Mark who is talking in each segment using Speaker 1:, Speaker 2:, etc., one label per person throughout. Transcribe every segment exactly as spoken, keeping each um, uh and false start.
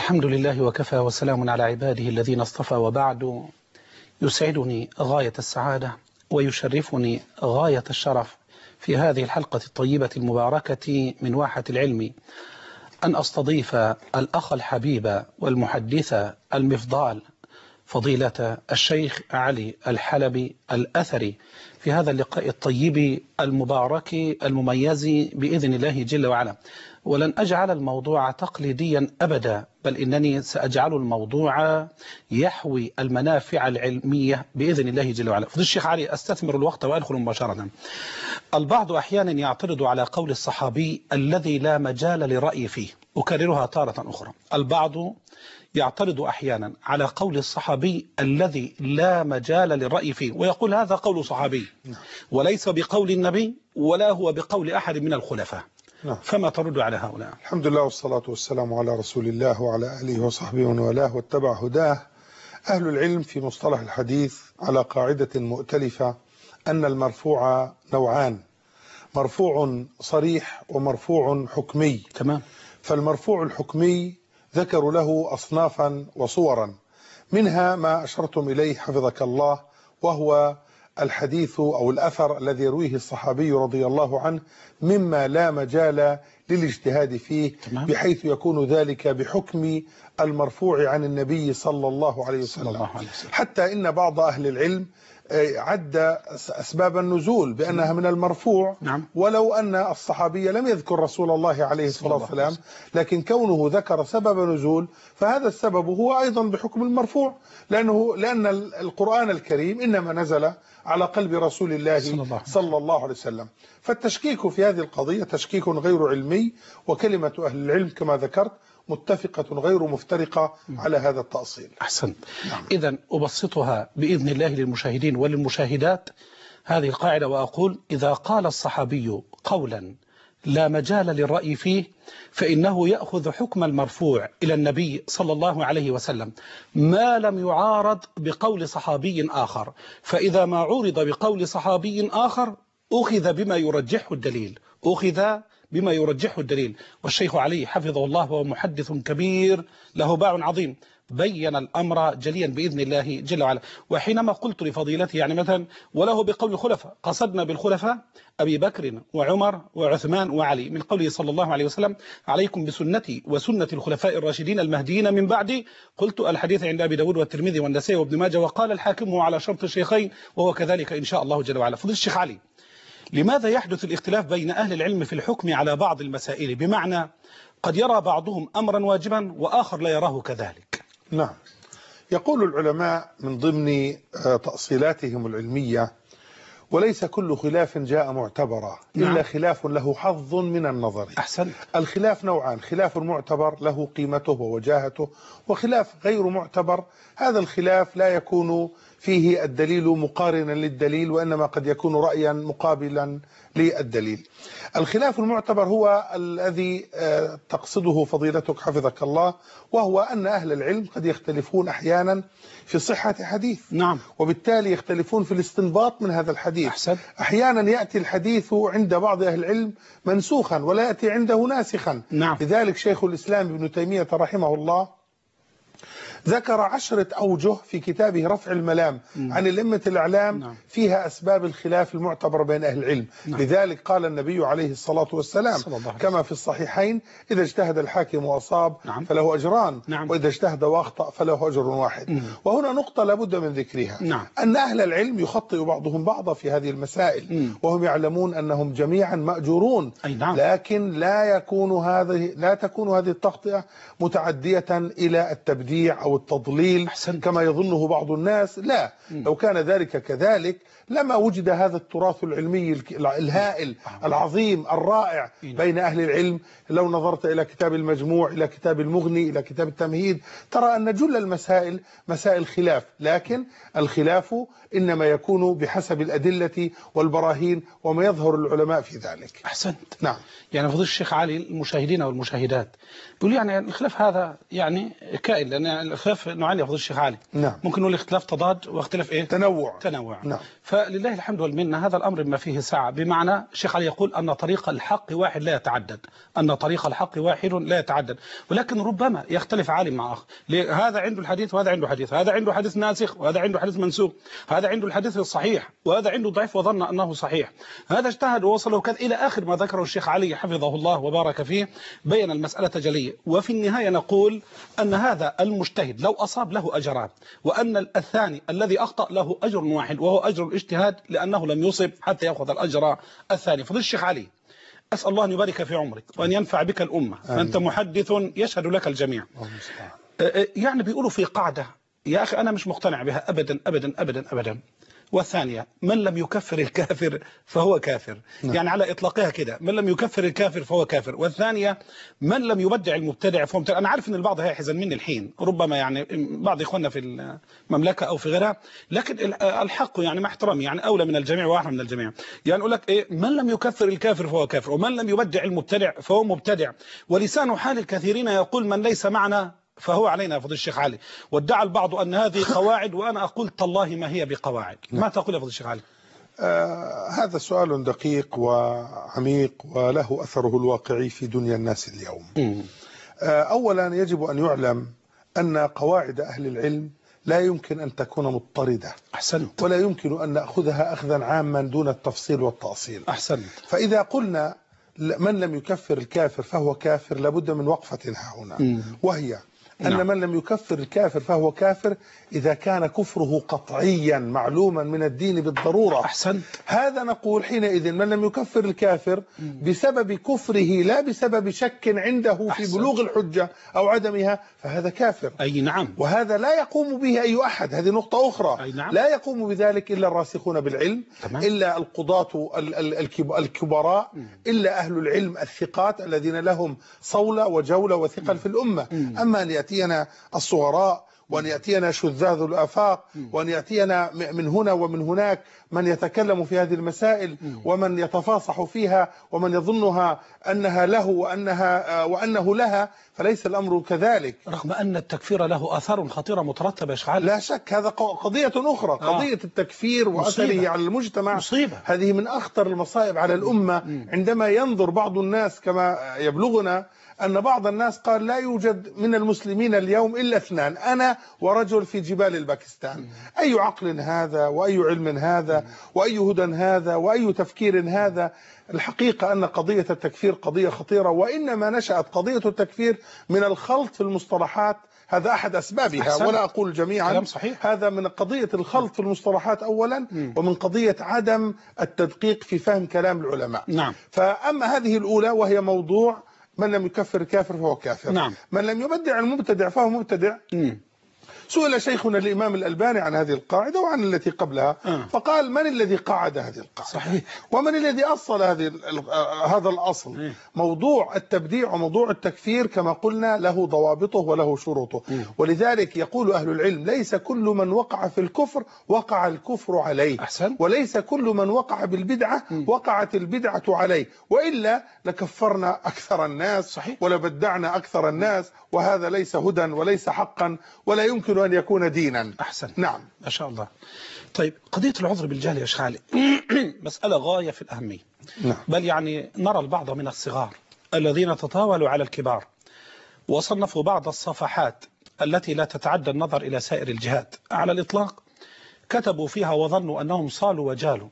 Speaker 1: الحمد لله وكفى وسلام على عباده الذين اصطفى، وبعد. يسعدني غاية السعادة ويشرفني غاية الشرف في هذه الحلقة الطيبة المباركة من واحة العلم أن أستضيف الأخ الحبيب والمحدث المفضال فضيلة الشيخ علي الحلبي الأثري في هذا اللقاء الطيب المبارك المميز بإذن الله جل وعلا. ولن أجعل الموضوع تقليديا أبدا، بل إنني سأجعل الموضوع يحوي المنافع العلمية بإذن الله جل وعلا. فضيلة الشيخ علي، أستثمر الوقت وأدخل مباشرة. البعض أحيانا يعترض على قول الصحابي الذي لا مجال للرأي فيه، أكررها تارة أخرى. البعض يعترض أحيانا على قول الصحابي الذي لا مجال للرأي فيه، ويقول هذا قول صحابي وليس بقول النبي ولا هو بقول أحد من الخلفاء. نعم. فما ترد على هؤلاء؟
Speaker 2: الحمد لله والصلاة والسلام على رسول الله وعلى آله وصحبه ومن والاه واتبع هداه. أهل العلم في مصطلح الحديث على قاعدة مؤتلفة أن المرفوع نوعان: مرفوع صريح ومرفوع حكمي.
Speaker 1: تمام.
Speaker 2: فالمرفوع الحكمي ذكروا له أصنافا وصورا، منها ما أشرتم إليه حفظك الله، وهو الحديث أو الأثر الذي يرويه الصحابي رضي الله عنه مما لا مجال للاجتهاد فيه، بحيث يكون ذلك بحكم المرفوع عن النبي صلى الله عليه وسلم. حتى إن بعض أهل العلم عد أسباب النزول بأنها من المرفوع،
Speaker 1: نعم.
Speaker 2: ولو أن الصحابي لم يذكر رسول الله عليه الصلاة والسلام، لكن كونه ذكر سبب نزول فهذا السبب هو أيضا بحكم المرفوع، لأنه لأن القرآن الكريم إنما نزل على قلب رسول الله صلى الله عليه وسلم. فالتشكيك في هذه القضية تشكيك غير علمي، وكلمة أهل العلم كما ذكرت متفقة غير مفترقة على هذا التأصيل.
Speaker 1: أحسن. نعم. إذن أبسطها بإذن الله للمشاهدين وللمشاهدات هذه القاعدة وأقول: إذا قال الصحابي قولا لا مجال للرأي فيه فإنه يأخذ حكم المرفوع إلى النبي صلى الله عليه وسلم ما لم يعارض بقول صحابي آخر، فإذا ما عورض بقول صحابي آخر أخذ بما يرجحه الدليل أخذ بما يرجحه الدليل والشيخ علي حفظه الله وهو محدث كبير له باع عظيم بين الأمر جليا بإذن الله جل وعلا. وحينما قلت لفضيلته يعني مثلا وله بقول الخلفاء، قصدنا بالخلفاء أبي بكر وعمر وعثمان وعلي، من قوله صلى الله عليه وسلم: عليكم بسنتي وسنة الخلفاء الراشدين المهديين من بعدي. قلت الحديث عند أبي داود والترمذي والنسائي وابن ماجه، وقال الحاكم على شرط الشيخين وهو كذلك إن شاء الله جل وعلا. فضيلة الشيخ علي، لماذا يحدث الاختلاف بين أهل العلم في الحكم على بعض المسائل؟ بمعنى قد يرى بعضهم أمرا واجبا وآخر لا يراه كذلك.
Speaker 2: نعم. يقول العلماء من ضمن تأصيلاتهم العلمية: وليس كل خلاف جاء معتبرا إلا نعم. خلاف له حظ من النظر.
Speaker 1: أحسن.
Speaker 2: الخلاف نوعان: خلاف معتبر له قيمته ووجاهته، وخلاف غير معتبر. هذا الخلاف لا يكون فيه الدليل مقارنا للدليل، وإنما قد يكون رأيا مقابلا للدليل. الخلاف المعتبر هو الذي تقصده فضيلتك حفظك الله، وهو أن أهل العلم قد يختلفون أحيانا في صحة حديث،
Speaker 1: نعم.
Speaker 2: وبالتالي يختلفون في الاستنباط من هذا الحديث.
Speaker 1: أحسن.
Speaker 2: أحيانا يأتي الحديث عند بعض أهل العلم منسوخا ولا يأتي عنده ناسخا.
Speaker 1: نعم.
Speaker 2: لذلك شيخ الإسلام ابن تيمية رحمه الله ذكر عشرة أوجه في كتابه رفع الملام م. عن الأئمة الأعلام، نعم. فيها أسباب الخلاف المعتبر بين أهل العلم. نعم. لذلك قال النبي عليه الصلاة والسلام كما في الصحيحين: إذا اجتهد الحاكم وأصاب نعم. فله أجران، نعم. وإذا اجتهد وأخطأ فله أجر واحد. م. وهنا نقطة لابد من ذكرها، نعم. أن أهل العلم يخطئ بعضهم بعضا في هذه المسائل، م. وهم يعلمون أنهم جميعا مأجورون.
Speaker 1: أي نعم.
Speaker 2: لكن لا يكون هذه لا تكون هذه التخطئة متعدية إلى التبديع أو التضليل
Speaker 1: أحسن.
Speaker 2: كما يظنه بعض الناس. لا، م. لو كان ذلك كذلك لما وجد هذا التراث العلمي الهائل العظيم الرائع بين أهل العلم. لو نظرت إلى كتاب المجموع، إلى كتاب المغني، إلى كتاب التمهيد، ترى أن جل المسائل مسائل خلاف، لكن الخلاف إنما يكون بحسب الأدلة والبراهين وما يظهر العلماء في ذلك.
Speaker 1: أحسنت.
Speaker 2: نعم.
Speaker 1: يعني فضيلة الشيخ علي، المشاهدين والمشاهدات بيقول يعني الخلاف هذا يعني كائن، لأن الاختلاف نوعين يا فضيلة الشيخ علي.
Speaker 2: نعم.
Speaker 1: ممكن نقول اختلاف تضاد واختلاف ايه؟
Speaker 2: تنوع.
Speaker 1: تنوع.
Speaker 2: نعم.
Speaker 1: فلله الحمد والمنه هذا الامر بما فيه سعه، بمعنى الشيخ علي يقول ان طريق الحق واحد لا يتعدد، ان طريق الحق واحد لا يتعدد، ولكن ربما يختلف عالم مع اخر، هذا عنده الحديث وهذا عنده حديث، هذا عنده حديث ناسخ وهذا عنده حديث منسوخ، هذا عنده الحديث الصحيح وهذا عنده ضعيف وظن انه صحيح، هذا اجتهد ووصل وكذا الى اخر ما ذكره الشيخ علي حفظه الله وبارك فيه، بين المساله جليه. وفي النهايه نقول ان هذا المجتهد لو اصاب له اجران، وان الثاني الذي اخطا له اجر واحد وهو اجر الاجتهاد لانه لم يصب حتى ياخذ الاجر الثاني. فضيلة الشيخ علي، اسال الله ان يبارك في عمرك وان ينفع بك الامه، انت محدث يشهد لك الجميع. يعني بيقولوا في قاعده يا اخي انا مش مقتنع بها ابدا ابدا ابدا ابدا، والثانية من لم يكفر الكافر فهو كافر. نعم. يعني على إطلاقها كده، من لم يكفر الكافر فهو كافر، والثانية من لم يبدع المبتدع فهو مبتدع. أنا عارف أن البعض هيحزن مني الحين، ربما يعني بعض إخواننا في المملكة أو في غيرها، لكن الحق يعني مع احترامي يعني أولى من الجميع وأحلى من الجميع. يعني أقول لك إيه، من لم يكفر الكافر فهو كافر، ومن لم يبدع المبتدع فهو مبتدع، ولسان حال الكثيرين يقول من ليس معنا فهو علينا. فضل الشيخ علي، وادعى البعض أن هذه قواعد، وأنا أقول تالله ما هي بقواعد. ما تقول يا فضل الشيخ علي؟
Speaker 2: آه هذا سؤال دقيق وعميق وله أثره الواقعي في دنيا الناس اليوم. آه أولا يجب أن يعلم أن قواعد أهل العلم لا يمكن أن تكون مضطردة.
Speaker 1: أحسنت.
Speaker 2: ولا يمكن أن نأخذها أخذا عاما دون التفصيل والتأصيل.
Speaker 1: أحسنت.
Speaker 2: فإذا قلنا من لم يكفر الكافر فهو كافر لابد من وقفة ها هنا، وهي أن نعم. من لم يكفر الكافر فهو كافر إذا كان كفره قطعيا معلوما من الدين بالضرورة.
Speaker 1: أحسنت.
Speaker 2: هذا نقول حينئذ من لم يكفر الكافر بسبب كفره لا بسبب شك عنده
Speaker 1: أحسنت.
Speaker 2: في بلوغ الحجة أو عدمها فهذا كافر.
Speaker 1: أي نعم.
Speaker 2: وهذا لا يقوم به أي أحد، هذه نقطة أخرى.
Speaker 1: أي نعم.
Speaker 2: لا يقوم بذلك إلا الراسخون بالعلم.
Speaker 1: تمام.
Speaker 2: إلا القضاة الكبراء، إلا أهل العلم الثقات الذين لهم صولة وجولة وثقل في الأمة. أما أن يأتينا الصغراء وأن يأتينا شذاذ الآفاق وأن يأتينا من هنا ومن هناك من يتكلم في هذه المسائل ومن يتفاصح فيها ومن يظنها أنها له وأنها وأنه لها، فليس الأمر كذلك.
Speaker 1: رغم أن التكفير له آثار خطيرة مترتبة يا شيخ علي.
Speaker 2: لا شك، هذا قضية أخرى. آه. قضية التكفير وأثره على المجتمع
Speaker 1: مصيبة.
Speaker 2: هذه من أخطر المصائب على الأمة. عندما ينظر بعض الناس كما يبلغنا أن بعض الناس قال لا يوجد من المسلمين اليوم إلا اثنان، أنا ورجل في جبال الباكستان. أي عقل هذا وأي علم هذا وأي هدى هذا وأي تفكير هذا؟ الحقيقة أن قضية التكفير قضية خطيرة، وإنما نشأت قضية التكفير من الخلط في المصطلحات، هذا أحد أسبابها. أحسن. ولا أقول جميعا.
Speaker 1: كلام صحيح.
Speaker 2: هذا من قضية الخلط في المصطلحات أولا، م. ومن قضية عدم التدقيق في فهم كلام العلماء.
Speaker 1: نعم.
Speaker 2: فأما هذه الأولى وهي موضوع من لم يكفر الكافر فهو كافر.
Speaker 1: نعم.
Speaker 2: من لم يبدع المبتدع فهو مبتدع. م. سئل شيخنا الإمام الألباني عن هذه القاعدة وعن التي قبلها، آه. فقال من الذي قعد هذه القاعدة؟
Speaker 1: صحيح.
Speaker 2: ومن الذي أصل هذه هذا الأصل؟ إيه؟ موضوع التبديع وموضوع التكفير كما قلنا له ضوابطه وله شروطه. إيه؟ ولذلك يقول أهل العلم ليس كل من وقع في الكفر وقع الكفر عليه.
Speaker 1: أحسن. وليس
Speaker 2: كل من وقع بالبدعة إيه؟ وقعت البدعة عليه، وإلا لكفرنا أكثر الناس. صحيح. ولبدعنا أكثر الناس، وهذا ليس هدى وليس حقا ولا يمكن أن يكون دينا.
Speaker 1: أحسن.
Speaker 2: نعم.
Speaker 1: ما شاء الله. طيب قضية العذر بالجهل يا شيخ علي مسألة غاية في الأهمية. نعم. بل يعني نرى البعض من الصغار الذين تطاولوا على الكبار وصنفوا بعض الصفحات التي لا تتعدى النظر إلى سائر الجهات على الإطلاق، كتبوا فيها وظنوا أنهم صالوا وجالوا،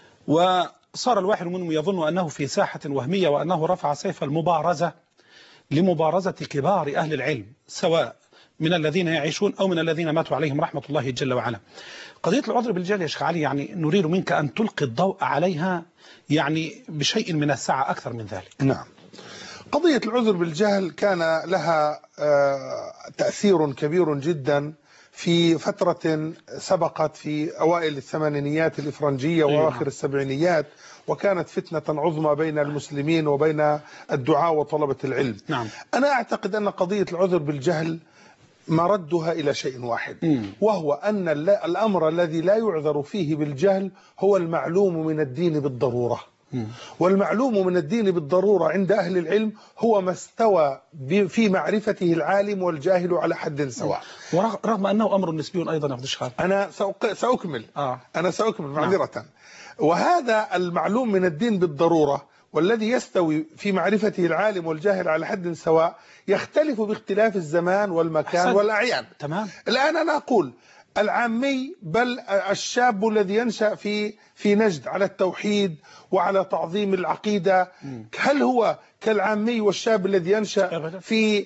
Speaker 1: وصار الواحد منهم يظن أنه في ساحة وهمية وأنه رفع سيف المبارزة لمبارزة كبار أهل العلم، سواء من الذين يعيشون أو من الذين ماتوا عليهم رحمة الله جل وعلا. قضية العذر بالجهل يا شيخ علي يعني نريد منك أن تلقي الضوء عليها يعني بشيء من السعة أكثر من ذلك.
Speaker 2: نعم. قضية العذر بالجهل كان لها تأثير كبير جدا في فترة سبقت في أوائل الثمانينيات الإفرنجية وآخر السبعينيات، وكانت فتنة عظمى بين المسلمين وبين الدعاة وطلبة العلم.
Speaker 1: نعم.
Speaker 2: أنا أعتقد أن قضية العذر بالجهل مردها إلى شيء واحد، م. وهو أن الأمر الذي لا يعذر فيه بالجهل هو المعلوم من الدين بالضرورة. والمعلوم من الدين بالضرورة عند أهل العلم هو ما استوى في معرفته العالم والجاهل على حد سواء،
Speaker 1: ورغم أنه أمر نسبي أيضا يا فضيلة الشيخ.
Speaker 2: أنا سأكمل
Speaker 1: آه.
Speaker 2: أنا سأكمل معذرة. نعم. وهذا المعلوم من الدين بالضرورة والذي يستوي في معرفته العالم والجاهل على حد سواء يختلف باختلاف الزمان والمكان أحسن. والأعيان.
Speaker 1: تمام.
Speaker 2: الآن أنا أقول العامي بل الشاب الذي ينشأ في في نجد على التوحيد وعلى تعظيم العقيدة، هل هو كالعامي والشاب الذي ينشأ في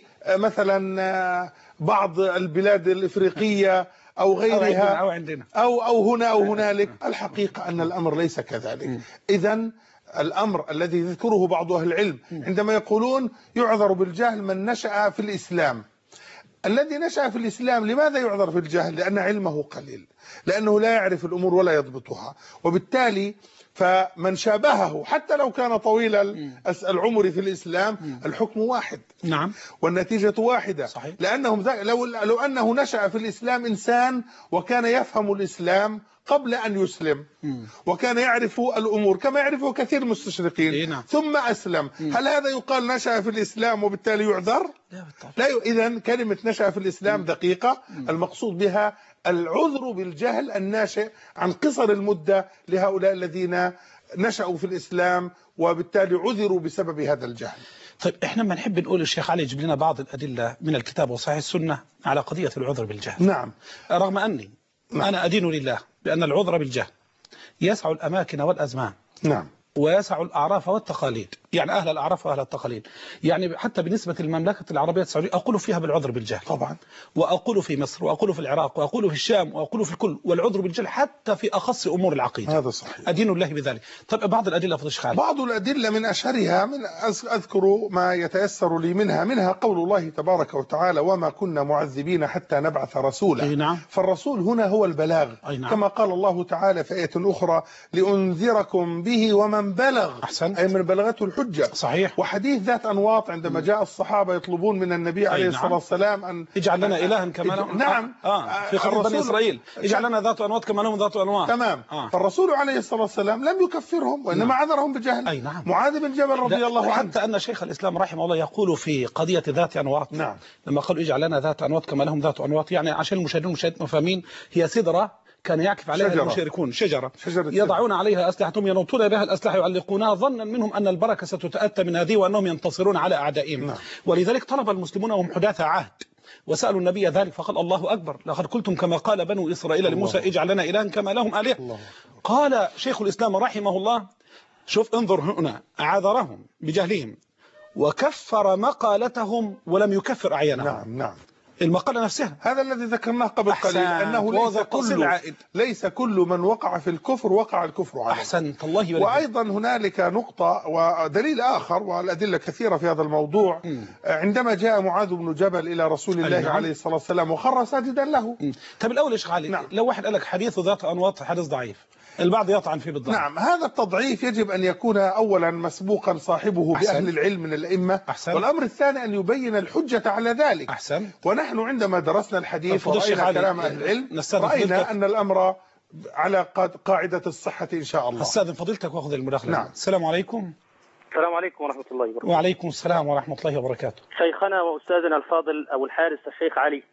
Speaker 2: مثلا بعض البلاد الإفريقية أو غيرها
Speaker 1: أو عندنا
Speaker 2: أو أو هنا أو هنالك؟ الحقيقة أن الأمر ليس كذلك. إذن الأمر الذي يذكره بعض أهل العلم عندما يقولون يعذر بالجهل من نشأ في الإسلام، الذي نشأ في الإسلام لماذا يعذر في الجهل؟ لأن علمه قليل، لأنه لا يعرف الأمور ولا يضبطها، وبالتالي فمن شابهه حتى لو كان طويل العمر في الإسلام الحكم واحد.
Speaker 1: نعم.
Speaker 2: والنتيجة واحدة.
Speaker 1: صحيح.
Speaker 2: لأنهم لو لو أنه نشأ في الإسلام إنسان وكان يفهم الإسلام قبل أن يسلم وكان يعرف الأمور كما يعرفه كثير من المستشرقين
Speaker 1: إيه نعم.
Speaker 2: ثم أسلم، هل هذا يقال نشأ في الإسلام وبالتالي يعذر؟
Speaker 1: لا بالطبع.
Speaker 2: لا ي... إذن كلمة نشأ في الإسلام دقيقة، المقصود بها العذر بالجهل الناشئ عن قصر المدة لهؤلاء الذين نشأوا في الإسلام وبالتالي عذروا بسبب هذا الجهل.
Speaker 1: طيب احنا ما نحب نقول الشيخ علي يجيب لنا بعض الأدلة من الكتاب وصحيح السنة على قضية العذر بالجهل.
Speaker 2: نعم.
Speaker 1: رغم أني نعم. أنا أدين لله بأن العذر بالجهل يسع الأماكن والأزمان.
Speaker 2: نعم.
Speaker 1: ويسع الأعراف والتقاليد، يعني أهل الأعراف وأهل التقاليد، يعني حتى بالنسبة للمملكة العربية السعودية أقول فيها بالعذر بالجهل
Speaker 2: طبعا،
Speaker 1: وأقول في مصر وأقول في العراق وأقول في الشام وأقول في الكل، والعذر بالجهل حتى في أخص أمور العقيدة.
Speaker 2: هذا صحيح.
Speaker 1: أدين الله بذلك. طب بعض الأدلة فضل الشيخ علي.
Speaker 2: بعض الأدلة من أشهرها من أذكر ما يتيسر لي منها منها قول الله تبارك وتعالى وما كنا معذبين حتى نبعث رسولا.
Speaker 1: أي نعم.
Speaker 2: فالرسول هنا هو البلاغ.
Speaker 1: أي نعم.
Speaker 2: كما قال الله تعالى في آية أخرى لأنذركم به ومن بلغ.
Speaker 1: أحسن.
Speaker 2: أي من بلغته الحجة.
Speaker 1: صحيح.
Speaker 2: وحديث ذات أنواط عندما جاء الصحابة يطلبون من النبي عليه الصلاة
Speaker 1: نعم.
Speaker 2: والسلام أن
Speaker 1: اجعل لنا إلها كما لهم.
Speaker 2: نعم.
Speaker 1: آه. في خطب بني إسرائيل اجعل لنا ذات أنواط كما لهم ذات أنواط.
Speaker 2: تمام.
Speaker 1: آه.
Speaker 2: فالرسول عليه الصلاة والسلام لم يكفرهم وإنما
Speaker 1: نعم.
Speaker 2: عذرهم بجهل.
Speaker 1: أي نعم.
Speaker 2: معاذ بن جبل رضي الله عنه
Speaker 1: حتى أن شيخ الإسلام رحمه الله يقول في قضية ذات أنواط.
Speaker 2: نعم.
Speaker 1: لما قالوا اجعل لنا ذات أنواط كما لهم ذات أنواط، يعني عشان المشاهدين المشاهدين مفاهمين، هي سدرة كان يعكف عليها شجرة. المشركون شجرة, شجرة يضعون عليها أسلحتهم ينوطون بها الأسلحة يعلقونها ظنا منهم أن البركة ستتأتى من هذه وأنهم ينتصرون على أعدائهم. نعم. ولذلك طلب المسلمون وهم حداث عهد وسألوا النبي ذلك فقال الله أكبر لقد قلتم كما قال بنو إسرائيل لموسى اجعل لنا إلها كما لهم آلهة. قال شيخ الإسلام رحمه الله شوف انظر هنا، عذرهم بجهلهم وكفر مقالتهم ولم يكفر أعيانهم.
Speaker 2: نعم نعم.
Speaker 1: المقالة نفسها
Speaker 2: هذا الذي ذكرناه قبل قليل أنه ليس كل ليس كل من وقع في الكفر وقع الكفر عليه.
Speaker 1: أحسنت الله يبارك.
Speaker 2: وأيضا هنالك نقطة ودليل آخر والأدلة كثيرة في هذا الموضوع. م. عندما جاء معاذ بن جبل إلى رسول الله نعم. عليه الصلاة والسلام وخر ساجدا له. م.
Speaker 1: طب الأول يا شيخ علي نعم. لو واحد قال لك حديث ذات أنواط حديث ضعيف البعض يطعن فيه بالضعف.
Speaker 2: نعم. هذا التضعيف يجب أن يكون أولا مسبوقا صاحبه أحسن. بأهل العلم من الأئمة.
Speaker 1: أحسن.
Speaker 2: والأمر الثاني أن يبين الحجة على ذلك.
Speaker 1: أحسن.
Speaker 2: ونحن عندما درسنا الحديث ورأينا كلام أهل العلم رأينا أن الأمر على قاعدة الصحة إن شاء الله.
Speaker 1: أستاذن فضيلتك وأخذ المداخلة.
Speaker 2: نعم.
Speaker 1: السلام عليكم.
Speaker 3: السلام عليكم ورحمة الله وبركاته.
Speaker 1: وعليكم السلام ورحمة الله وبركاته.
Speaker 3: شيخنا وأستاذنا الفاضل أبو الحارث الشيخ علي،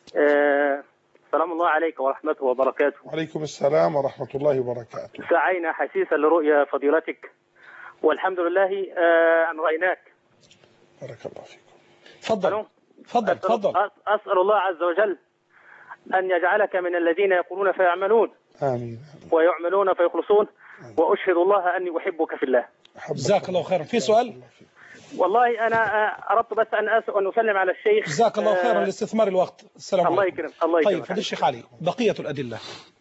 Speaker 3: أه سلام الله عليك ورحمته وبركاته.
Speaker 2: وعليكم السلام ورحمة الله وبركاته.
Speaker 3: سعينا حسيسا لرؤيا فضيلتك والحمد لله أه أن رأيناك.
Speaker 2: بارك الله فيكم.
Speaker 1: تفضل تفضل تفضل.
Speaker 3: أسأل الله عز وجل أن يجعلك من الذين يقولون فيعملون.
Speaker 2: آمين.
Speaker 3: ويعملون فيخلصون. آمين. وأشهد الله أني أحبك في الله.
Speaker 1: جزاك الله خيرا. في سؤال؟
Speaker 3: والله أنا أردت بس أن أن أسلم على الشيخ.
Speaker 1: جزاك الله خيرا لاستثمار الوقت. السلام عليكم.
Speaker 3: الله يكرم الله يكرم.
Speaker 1: طيب فضيلة الشيخ علي بقية الأدلة.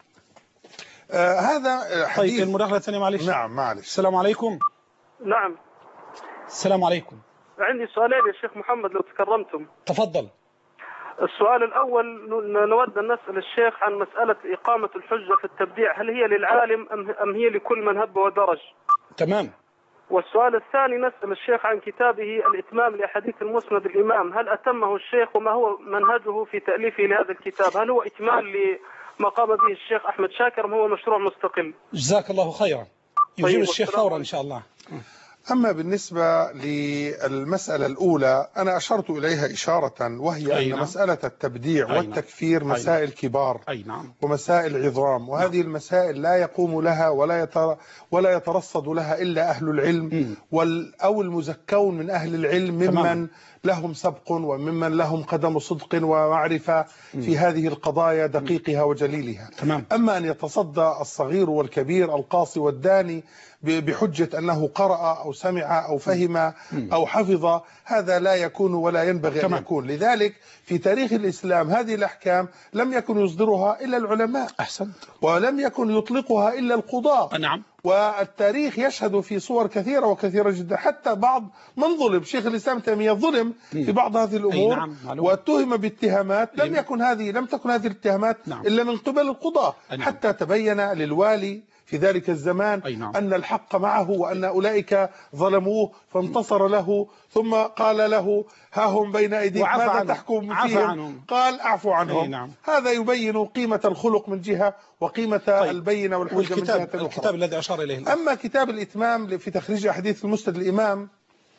Speaker 2: آه هذا حديث.
Speaker 1: طيب المداخلة الثانية معلش.
Speaker 2: نعم معلش.
Speaker 1: السلام عليكم.
Speaker 3: نعم.
Speaker 1: السلام عليكم.
Speaker 3: عندي سؤالين يا شيخ محمد لو تكرمتم.
Speaker 1: تفضل.
Speaker 3: السؤال الأول نود أن نسأل الشيخ عن مسألة إقامة الحجة في التبديع، هل هي للعالم أم هي لكل من هب ودرج؟
Speaker 1: تمام.
Speaker 3: والسؤال الثاني نسأل الشيخ عن كتابه الإتمام لأحاديث المسند الإمام، هل أتمه الشيخ وما هو منهجه في تأليفه لهذا الكتاب؟ هل هو إكمال لما قام به الشيخ أحمد شاكر أم هو مشروع مستقل؟
Speaker 1: جزاك الله خيرا. يجيب الشيخ فورا إن شاء الله.
Speaker 2: أما بالنسبة للمسألة الأولى أنا أشرت إليها إشارة، وهي أن
Speaker 1: نعم.
Speaker 2: مسألة التبديع
Speaker 1: نعم.
Speaker 2: والتكفير مسائل كبار
Speaker 1: أي نعم.
Speaker 2: ومسائل عظام، وهذه نعم. المسائل لا يقوم لها ولا يتر ولا يترصد لها إلا أهل العلم وال أو المزكون من أهل العلم ممن تمام. لهم سبق وممن لهم قدم صدق ومعرفة في هذه القضايا دقيقها وجليلها.
Speaker 1: تمام.
Speaker 2: أما أن يتصدى الصغير والكبير القاصي والداني بحجة أنه قرأ أو سمع أو فهم أو حفظ، هذا لا يكون ولا ينبغي تمام. أن يكون. لذلك في تاريخ الإسلام هذه الأحكام لم يكن يصدرها إلا العلماء.
Speaker 1: أحسنت.
Speaker 2: ولم يكن يطلقها إلا القضاة.
Speaker 1: نعم.
Speaker 2: والتاريخ يشهد في صور كثيرة وكثيرة جدا، حتى بعض من ظلم، شيخ الإسلام تيمية ظلم في بعض هذه الأمور نعم. واتهم باتهامات لم يكن هذه لم تكن هذه الاتهامات نعم. إلا من قبل القضاة نعم. حتى تبين للوالي في ذلك الزمان نعم. أن الحق معه وأن أولئك ظلموه فانتصر له، ثم قال له ها هم بين أيديك ماذا عنهم. تحكم فيهم عنهم. قال أعفو عنهم نعم. هذا يبين قيمة الخلق من جهة وقيمة طيب. البينة والحجة من جهة أخرى.
Speaker 1: الكتاب الذي أشار إليه الآن.
Speaker 2: أما كتاب الإتمام في تخريج أحاديث المسند الإمام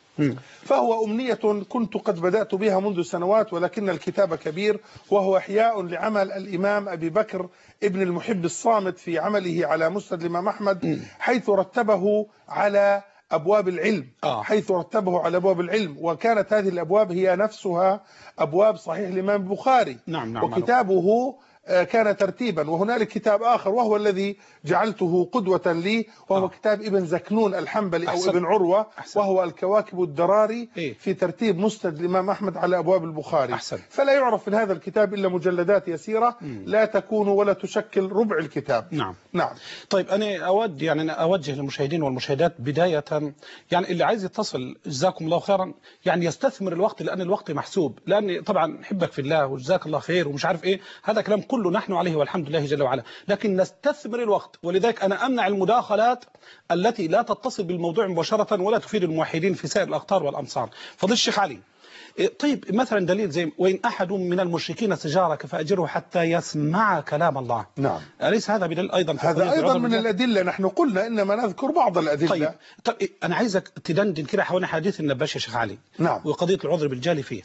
Speaker 2: فهو أمنية كنت قد بدأت بها منذ سنوات، ولكن الكتاب كبير، وهو إحياء لعمل الإمام أبي بكر ابن المحب الصامت في عمله على مسند الإمام أحمد، حيث رتبه على أبواب العلم آه. حيث رتبه على أبواب العلم، وكانت هذه الأبواب هي نفسها أبواب صحيح الإمام البخاري
Speaker 1: نعم نعم.
Speaker 2: وكتابه كان ترتيبا. وهنالك كتاب آخر وهو الذي جعلته قدوة لي، وهو آه. كتاب ابن زكنون الحنبلي أو أحسن. ابن عروة أحسن. وهو الكواكب الدراري إيه؟ في ترتيب مسند الإمام أحمد على أبواب البخاري أحسن. فلا يعرف من هذا الكتاب إلا مجلدات يسيرة مم. لا تكون ولا تشكل ربع الكتاب.
Speaker 1: نعم
Speaker 2: نعم.
Speaker 1: طيب أنا أود يعني أنا أوجه للمشاهدين والمشاهدات بداية، يعني اللي عايز يتصل جزاكم الله خيرا يعني يستثمر الوقت، لأن الوقت محسوب، لأن طبعا حبك في الله وجزاك الله خير ومش عارف إيه، هذا كلام كله نحن عليه والحمد لله جل وعلا، لكن نستثمر الوقت. ولذلك أنا أمنع المداخلات التي لا تتصل بالموضوع مباشرة ولا تفيد الموحدين في سائر الأقطار والأمصار. فضل الشيخ علي، طيب مثلا دليل زي وإن أحد من المشركين استجارك فأجره حتى يسمع كلام الله.
Speaker 2: نعم.
Speaker 1: أليس هذا بدليل أيضا؟
Speaker 2: هذا أيضا من الأدلة، نحن قلنا إنما نذكر بعض الأدلة.
Speaker 1: طيب, طيب أنا عايزك تدندن كده حول حديث النباش يا شيخ علي.
Speaker 2: نعم.
Speaker 1: وقضية العذر بالجهل فيه.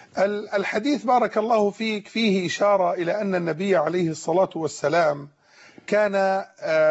Speaker 2: الحديث بارك الله فيك فيه إشارة إلى أن النبي عليه الصلاة والسلام كان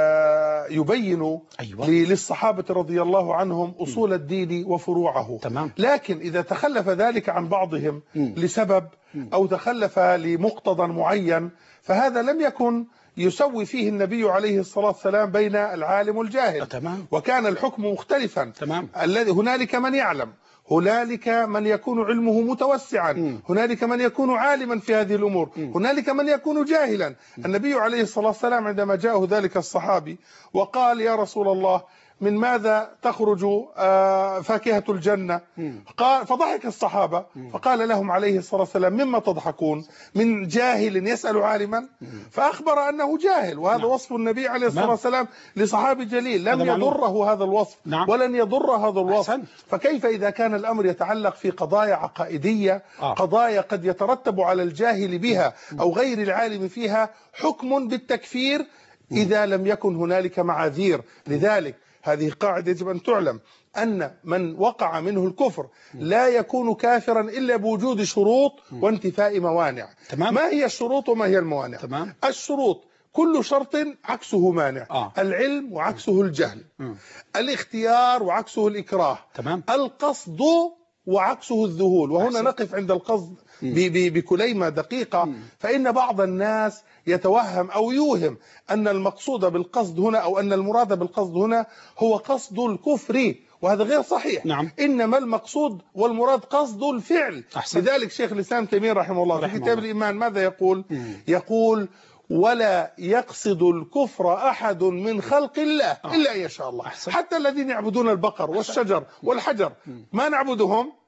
Speaker 2: يبين أيوة. للصحابة رضي الله عنهم أصول الدين وفروعه.
Speaker 1: تمام.
Speaker 2: لكن إذا تخلف ذلك عن بعضهم م. لسبب أو تخلف لمقتضى معين، فهذا لم يكن يسوي فيه النبي عليه الصلاة والسلام بين العالم والجاهل.
Speaker 1: تمام.
Speaker 2: وكان الحكم مختلفا.
Speaker 1: تمام.
Speaker 2: الذي هنالك من يعلم، هنالك من يكون علمه متوسعا، م. هنالك من يكون عالما في هذه الأمور، م. هنالك من يكون جاهلا. م. النبي عليه الصلاة والسلام عندما جاءه ذلك الصحابي وقال يا رسول الله من ماذا تخرج فاكهة الجنة؟ قال فضحك الصحابة فقال لهم عليه الصلاة والسلام مما تضحكون؟ من جاهل يسأل عالما؟ فأخبر أنه جاهل، وهذا وصف النبي عليه الصلاة والسلام لصحابي جليل لم يضره هذا الوصف ولن يضر هذا الوصف. فكيف إذا كان الأمر يتعلق في قضايا عقائدية، قضايا قد يترتب على الجاهل بها أو غير العالم فيها حكم بالتكفير إذا لم يكن هنالك معاذير. لذلك هذه قاعدة يجب أن تعلم أن من وقع منه الكفر لا يكون كافرا إلا بوجود شروط وانتفاء موانع.
Speaker 1: تمام.
Speaker 2: ما هي الشروط وما هي الموانع؟
Speaker 1: تمام.
Speaker 2: الشروط كل شرط عكسه مانع.
Speaker 1: آه.
Speaker 2: العلم وعكسه الجهل. م. الاختيار وعكسه الإكراه.
Speaker 1: تمام.
Speaker 2: القصد وعكسه الذهول. وهنا أحسن. نقف عند القصد بكليمة دقيقة. م. فإن بعض الناس يتوهم أو يوهم أن المقصود بالقصد هنا أو أن المراد بالقصد هنا هو قصد الكفر، وهذا غير صحيح.
Speaker 1: نعم.
Speaker 2: إنما المقصود والمراد قصد الفعل.
Speaker 1: أحسن.
Speaker 2: لذلك شيخ الإسلام تيمية رحمه الله في كتاب الإيمان ماذا يقول؟
Speaker 1: مم.
Speaker 2: يقول ولا يقصد الكفر أحد من خلق الله
Speaker 1: آه.
Speaker 2: إلا أن يشاء الله.
Speaker 1: أحسن.
Speaker 2: حتى الذين يعبدون البقر والشجر والحجر ما نعبدهم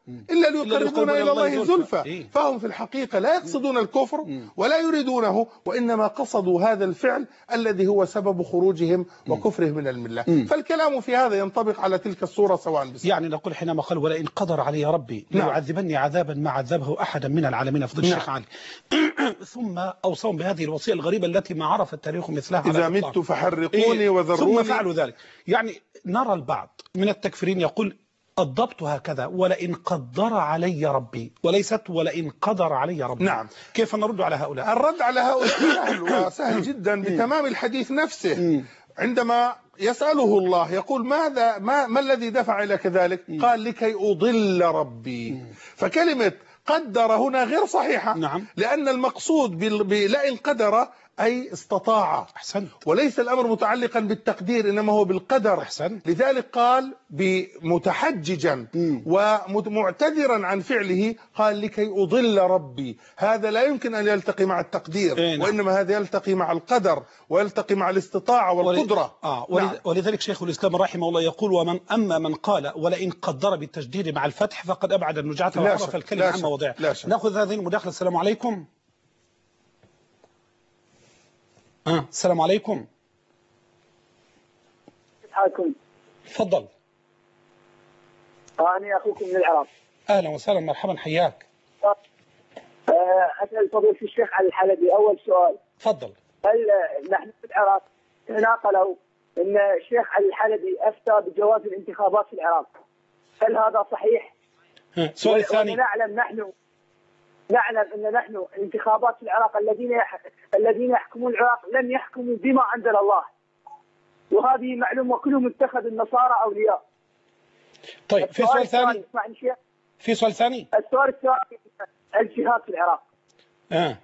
Speaker 2: إلا ليقربونا إلى الله زلفى.
Speaker 1: إيه؟
Speaker 2: فهم في الحقيقة لا يقصدون الكفر
Speaker 1: مم.
Speaker 2: ولا يريدونه، وإنما قصدوا هذا الفعل الذي هو سبب خروجهم وكفرهم من الملة.
Speaker 1: مم.
Speaker 2: فالكلام في هذا ينطبق على تلك الصورة سواء بسواء.
Speaker 1: يعني نقول حينما قال ولئن قدر علي ربي
Speaker 2: نعم.
Speaker 1: ليعذبني عذابا ما عذبه أحدا من العالمين، فضل الشيخ علي. ثم أوصاهم بهذه الوصية الغريبة التي ما عرف التاريخ مثلها على
Speaker 2: إذا
Speaker 1: الإطلاق.
Speaker 2: مت فحرقوني
Speaker 1: إيه؟
Speaker 2: وذروني.
Speaker 1: ثم فعلوا ذلك. يعني نرى البعض من التكفيرين يقول الضبط هكذا ولئن قدر علي ربي، وليست ولئن قدر علي ربي.
Speaker 2: نعم.
Speaker 1: كيف نرد على هؤلاء؟
Speaker 2: الرد على هؤلاء سهل وسهل جدا بتمام الحديث نفسه. عندما يسأله الله يقول ماذا ما, ما الذي دفع إلى كذلك؟ قال لكي أضل ربي. فكلمة قدر هنا غير صحيحة.
Speaker 1: نعم.
Speaker 2: لأن المقصود بلئن قدر أي استطاع.
Speaker 1: أحسنت.
Speaker 2: وليس الأمر متعلقا بالتقدير إنما هو بالقدر.
Speaker 1: أحسنت.
Speaker 2: لذلك قال متحججا ومعتذرا عن فعله قال لكي أضل ربي. هذا لا يمكن أن يلتقي مع التقدير.
Speaker 1: إيه نعم.
Speaker 2: وإنما هذا يلتقي مع القدر ويلتقي مع الاستطاعة والقدرة.
Speaker 1: آه ولذ... نعم. ولذلك شيخ الإسلام رحمه الله يقول ومن أما من قال ولئن قدر بالتجديد مع الفتح فقد أبعد النجاة وعرف الكلمة عن مواضعه. نأخذ هذه المداخلة. السلام عليكم. آه. السلام عليكم.
Speaker 4: حالكم؟
Speaker 1: تفضل.
Speaker 4: أنا أخوكم من العراق.
Speaker 1: أهلا وسهلا مرحبا حياك.
Speaker 4: أسأل فضيلة الشيخ علي الحلبي أول سؤال.
Speaker 1: تفضل.
Speaker 4: هل نحن في العراق تناقلوا أن الشيخ علي الحلبي أفتى بجواز الانتخابات في العراق، هل هذا صحيح؟
Speaker 1: السؤال الثاني.
Speaker 4: نعلم نحن نعلم أن نحن الانتخابات في العراق الذين يح... الذين يحكمون العراق لم يحكموا بما أنزل الله، وهذه معلومة كلهم اتخذوا النصارى أولياء.
Speaker 1: طيب في سؤال ثاني؟ في سؤال ثاني؟
Speaker 4: السؤال الثاني الجهاد في العراق.
Speaker 1: اه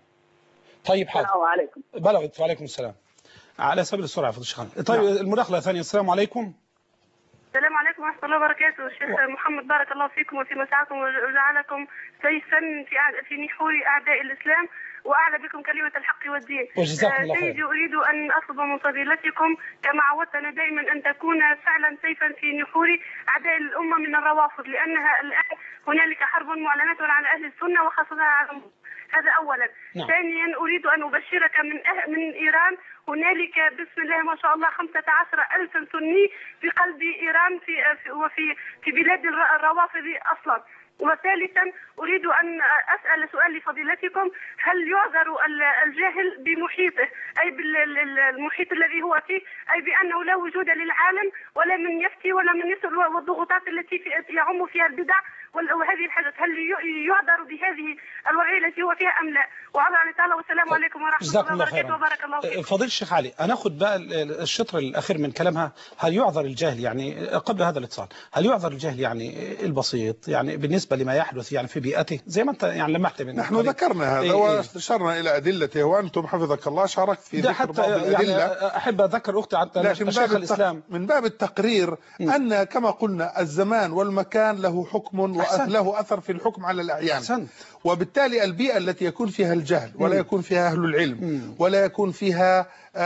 Speaker 1: طيب حاضر.
Speaker 4: السلام عليكم.
Speaker 1: بلغت. وعليكم السلام. على سبيل السرعة فضل الشيخ. طيب نعم. المداخلة الثانية. السلام عليكم.
Speaker 5: السلام عليكم ورحمة الله وبركاته. الشيخ محمد بارك الله فيكم وفي مساعكم وجعلكم سيفا في في نحور أعداء الإسلام وأعلى بكم كلمة الحق والدين.
Speaker 1: وجزاكم الله خير.
Speaker 5: سيدي أريد أن أطلب من فضيلتكم كما عودتنا دائما أن تكون فعلا سيفا في نحور أعداء الأمة من الروافض، لأنها الآن هنالك حرب معلنة على أهل السنة وخاصة على هذا أولا. نعم. ثانيا أريد أن أبشرك من أه من إيران هنالك بسم الله ما شاء الله خمسة عشر ألف سني في قلب إيران في وفي في بلاد الروافض أصلا. وثالثا أريد أن أسأل سؤال لفضيلتكم، هل يعذر الجاهل بمحيطه أي بالمحيط الذي هو فيه، أي بأنه لا وجود للعالم ولا من يفتي ولا من يسأل والضغوطات التي يعم فيها البدع وهذه الحاجات، هل يعذر بهذه الوضعية التي هو فيها أم لا؟ وعلى الله تعالى والسلام عليكم ورحمة الله وبركاته وبارك الله فيكم.
Speaker 1: فضيلة الشيخ علي هناخد بقى الشطر الأخير من كلامها. هل يعذر الجاهل يعني قبل هذا الاتصال، هل يعذر الجاهل يعني البسيط يعني بالنسبة لما يحدث يعني في بيئته زي ما أنت يعني لمحت من
Speaker 2: نحن ذكرنا هذا. إيه واشرنا إلى أدلته وأنتم حفظك الله شاركت في ذكر بعض الأدلة.
Speaker 1: يعني أحب أذكر أختي حتى شيخ الإسلام
Speaker 2: من باب التقرير م. أن كما قلنا الزمان والمكان له حكم وله أثر في الحكم على الأعيان. أحسن. وبالتالي البيئة التي يكون فيها الجهل ولا يكون فيها أهل العلم ولا يكون فيها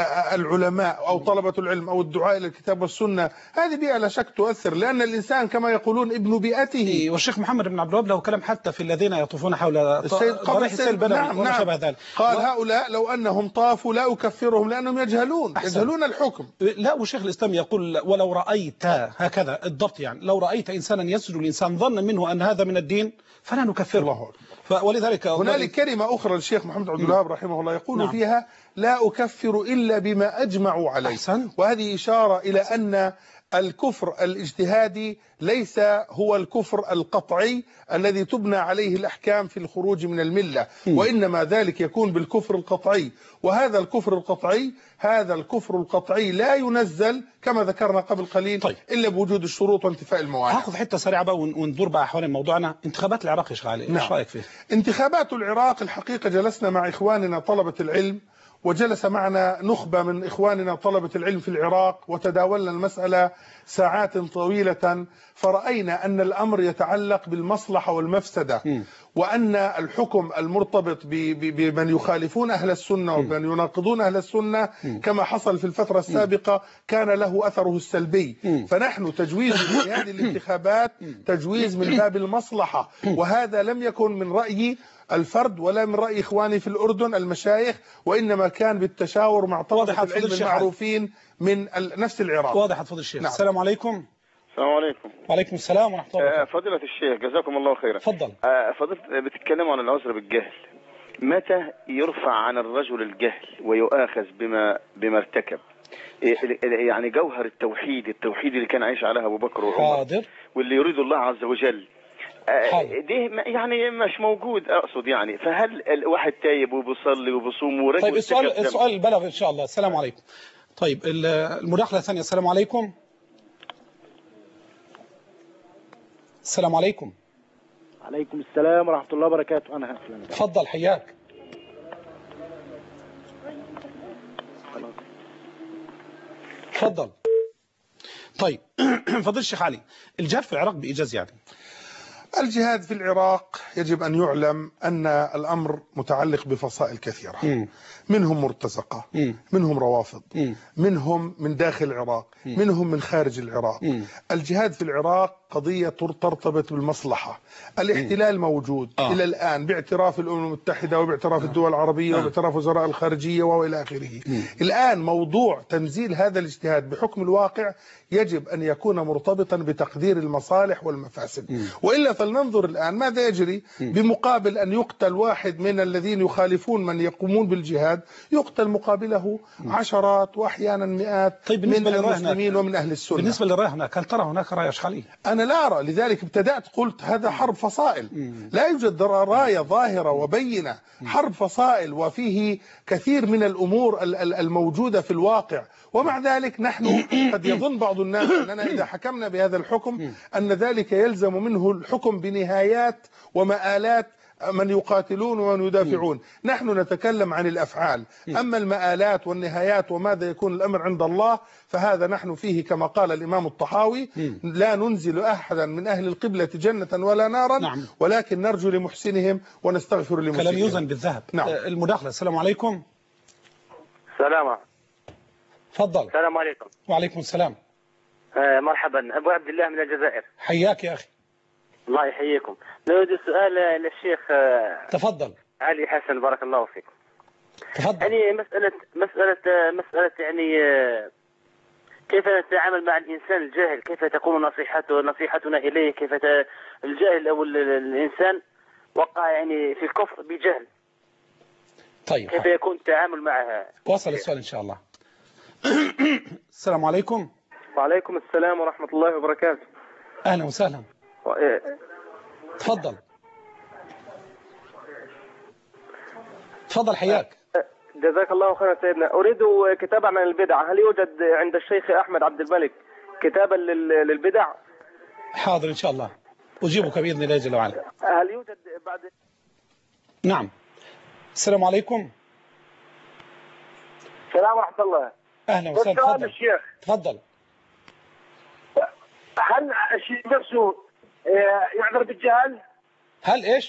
Speaker 2: العلماء أو طلبة العلم أو الدعاء إلى الكتاب والسنة، هذه بيئة لا شك تؤثر، لأن الإنسان كما يقولون ابن بيئته.
Speaker 1: والشيخ محمد بن عبد الوهاب له كلام حتى في الذين يطوفون حول
Speaker 2: السيد قبل السيد
Speaker 1: نعم وما شابه ذلك.
Speaker 2: قال و... هؤلاء لو أنهم طافوا لا أكفرهم لأنهم يجهلون. أحسن. يجهلون الحكم.
Speaker 1: لا وشيخ الإسلام يقول ولو رأيت هكذا الضبط، يعني لو رأيت إنسانا يسجد الإنسان ظنا منه أن هذا من الدين فلا نكفره. الله
Speaker 2: ولذلك هنالك كلمة أخرى للشيخ محمد عبد الوهاب رحمه الله يقول نعم. فيها لا أكفر إلا بما أجمعوا عليه. أحسن. وهذه إشارة إلى أن الكفر الاجتهادي ليس هو الكفر القطعي الذي تبنى عليه الأحكام في الخروج من الملة، م. وإنما ذلك يكون بالكفر القطعي. وهذا الكفر القطعي هذا الكفر القطعي لا ينزل كما ذكرنا قبل قليل طيب. إلا بوجود الشروط وانتفاء الموانع.
Speaker 1: هاخذ حتة سريعة بقى وندور بقى حوالين موضوعنا. انتخابات العراق يا شيخ علي، ايش رايك فيه؟
Speaker 2: انتخابات العراق الحقيقة جلسنا مع إخواننا طلبة العلم وجلس معنا نخبة من إخواننا طلبة العلم في العراق، وتداولنا المسألة ساعات طويلة، فرأينا أن الأمر يتعلق بالمصلحة والمفسدة، وأن الحكم المرتبط بمن يخالفون أهل السنة ومن يناقضون أهل السنة كما حصل في الفترة السابقة كان له أثره السلبي. فنحن تجويز في هذه الانتخابات تجويز من باب المصلحة، وهذا لم يكن من رأي الفرد ولا من رأي إخواني في الأردن المشايخ، وإنما كان بالتشاور مع طلبة العلم المعروفين من نفس العراق.
Speaker 1: واضح فضل الشيخ. نعم. السلام عليكم.
Speaker 6: السلام عليكم.
Speaker 1: وعليكم السلام ورحمة الله وبركاته.
Speaker 6: فضيلة الشيخ جزاكم الله خيرا.
Speaker 1: تفضل.
Speaker 6: فضيلة بتتكلموا عن العذر بالجهل، متى يرفع عن الرجل الجهل ويؤاخذ بما بما ارتكب؟ يعني جوهر التوحيد، التوحيد اللي كان عايش عليها أبو بكر وعمر،
Speaker 1: حاضر،
Speaker 6: واللي يريد الله عز وجل دي يعني مش موجود اقصد يعني. فهل الواحد تايب وبيصلي وبيصوم ورجل؟
Speaker 1: طيب السؤال السؤال بلغ ان شاء الله. السلام عليكم. طيب المداخله الثانيه. السلام عليكم. السلام عليكم.
Speaker 7: عليكم السلام ورحمه الله وبركاته. انا هسلم.
Speaker 1: تفضل حياك. تفضل. طيب فضل الشيخ علي، الجهاد في العراق بإيجاز يعني؟
Speaker 2: الجهاد في العراق يجب أن يعلم أن الأمر متعلق بفصائل كثيرة. م. منهم مرتزقة، م. منهم روافض، م. منهم من داخل العراق، م. منهم من خارج العراق. م. الجهاد في العراق قضية ترتبط بالمصلحة. الاحتلال موجود آه. إلى الآن باعتراف الأمم المتحدة وباعتراف آه. الدول العربية آه. وباعتراف وزراء الخارجية وإلى آخره. م. الآن موضوع تنزيل هذا الاجتهاد بحكم الواقع يجب أن يكون مرتبطا بتقدير المصالح والمفاسد. م. وإلا فلننظر الآن ماذا يجري. م. بمقابل أن يقتل واحد من الذين يخالفون من يقومون بالجهاد، يقتل مقابله م. عشرات وأحيانا مئات
Speaker 1: طيب
Speaker 2: من المسلمين ومن أهل السنة.
Speaker 1: بالنسبة للرأي هناك، هل ترى هناك رأي أشخالي؟
Speaker 2: أنا لا أرى، لذلك ابتدأت قلت هذا حرب فصائل. لا يوجد راية ظاهرة وبينة، حرب فصائل وفيه كثير من الأمور الموجودة في الواقع. ومع ذلك نحن قد يظن بعض الناس أننا إذا حكمنا بهذا الحكم أن ذلك يلزم منه الحكم بنهايات ومآلات من يقاتلون ومن يدافعون. نحن نتكلم عن الأفعال، أما المآلات والنهايات وماذا يكون الأمر عند الله فهذا نحن فيه كما قال الإمام الطحاوي: لا ننزل أحدا من أهل القبلة جنة ولا نارا، نعم. ولكن نرجو لمحسنهم ونستغفر لمسيئهم.
Speaker 1: كلام يوزن بالذهب. نعم. المداخلة. السلام عليكم.
Speaker 8: سلام.
Speaker 1: تفضل.
Speaker 8: السلام عليكم.
Speaker 1: وعليكم السلام.
Speaker 8: آه مرحبا، أبو عبد الله من الجزائر.
Speaker 1: حياك يا أخي.
Speaker 8: الله يحييكم. نريد السؤال للشيخ
Speaker 1: تفضل
Speaker 8: علي حسن بارك الله فيك.
Speaker 1: تفضل.
Speaker 8: يعني مسألة مسألة مسألة يعني كيف نتعامل مع الإنسان الجاهل، كيف تكون نصيحته نصيحتنا إليه، كيف الجاهل أو الإنسان وقع يعني في الكفر بجهل.
Speaker 1: طيب
Speaker 8: كيف يكون التعامل معها؟
Speaker 1: واصل السؤال إن شاء الله. السلام عليكم.
Speaker 3: وعليكم السلام ورحمة الله وبركاته.
Speaker 1: أهلا وسهلا. تفضل تفضل حياك.
Speaker 3: جزاك الله خيرا سيدنا. أريد كتابا عن البدع، هل يوجد عند الشيخ أحمد عبد الملك كتابا للبدع؟
Speaker 1: حاضر إن شاء الله أجيبك بإذن الله جل وعلا.
Speaker 3: هل يوجد بعد؟
Speaker 1: نعم. السلام عليكم.
Speaker 3: السلام ورحمة الله.
Speaker 1: أهلا وسهلا.
Speaker 3: تفضل الشيخ.
Speaker 1: تفضل.
Speaker 3: هل الشيخ نفسه يعذر بالجهل؟
Speaker 1: هل إيش؟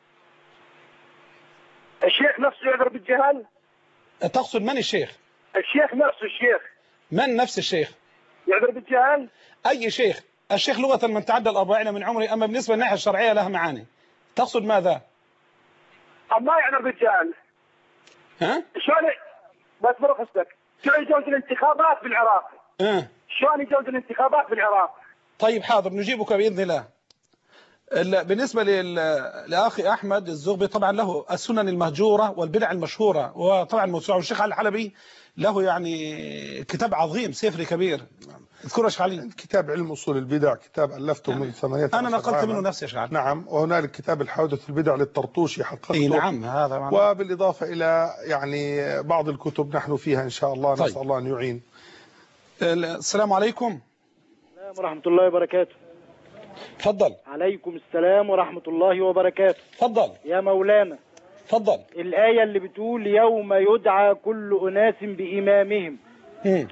Speaker 3: الشيخ نفسه يعذر بالجهل؟
Speaker 1: تقصد من الشيخ؟
Speaker 3: الشيخ نفسه. الشيخ
Speaker 1: من نفس الشيخ؟
Speaker 3: يعذر بالجهل؟
Speaker 1: أي شيخ؟ الشيخ لغة من تعدى الأربعين من عمره، أما بالنسبة للناحية الشرعية لها معاني. تقصد ماذا؟
Speaker 3: الله يعذر بالجهل.
Speaker 1: ها؟
Speaker 3: شلون بس برخصتك شلون يجوز الانتخابات بالعراق؟
Speaker 1: ها؟
Speaker 3: شلون يجوز الانتخابات بالعراق؟
Speaker 1: طيب حاضر نجيبك بإذن الله. بالنسبة لأخي أحمد الزغبي طبعا له السنن المهجورة والبدع المشهورة، وطبعا موسوعة، والشيخ علي الحلبي له يعني كتاب عظيم سفري كبير. اذكر يا شيخ علي.
Speaker 2: كتاب علم أصول البدع، كتاب ألفته
Speaker 1: يعني
Speaker 2: من ثمانية
Speaker 1: أنا نقلت منه نفسي يا شيخ علي.
Speaker 2: نعم. وهنالك كتاب الحوادث البدع للطرطوشي حققته.
Speaker 1: إيه نعم هذا معنى.
Speaker 2: وبالإضافة إلى يعني بعض الكتب نحن فيها إن شاء الله. طيب. نسأل الله أن يعين.
Speaker 1: السلام عليكم.
Speaker 7: السلام ورحمة الله وبركاته.
Speaker 1: تفضل.
Speaker 7: عليكم السلام ورحمة الله وبركاته.
Speaker 1: تفضل
Speaker 7: يا مولانا.
Speaker 1: اتفضل.
Speaker 7: الآية اللي بتقول يوم يدعى كل أناس بإمامهم.
Speaker 1: مم.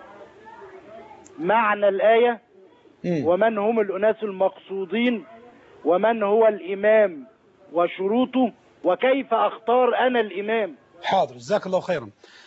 Speaker 7: معنى الآية
Speaker 1: مم.
Speaker 7: ومن هم الأناس المقصودين ومن هو الإمام وشروطه وكيف أختار أنا الإمام.
Speaker 1: حاضر، جزاك الله خيرا.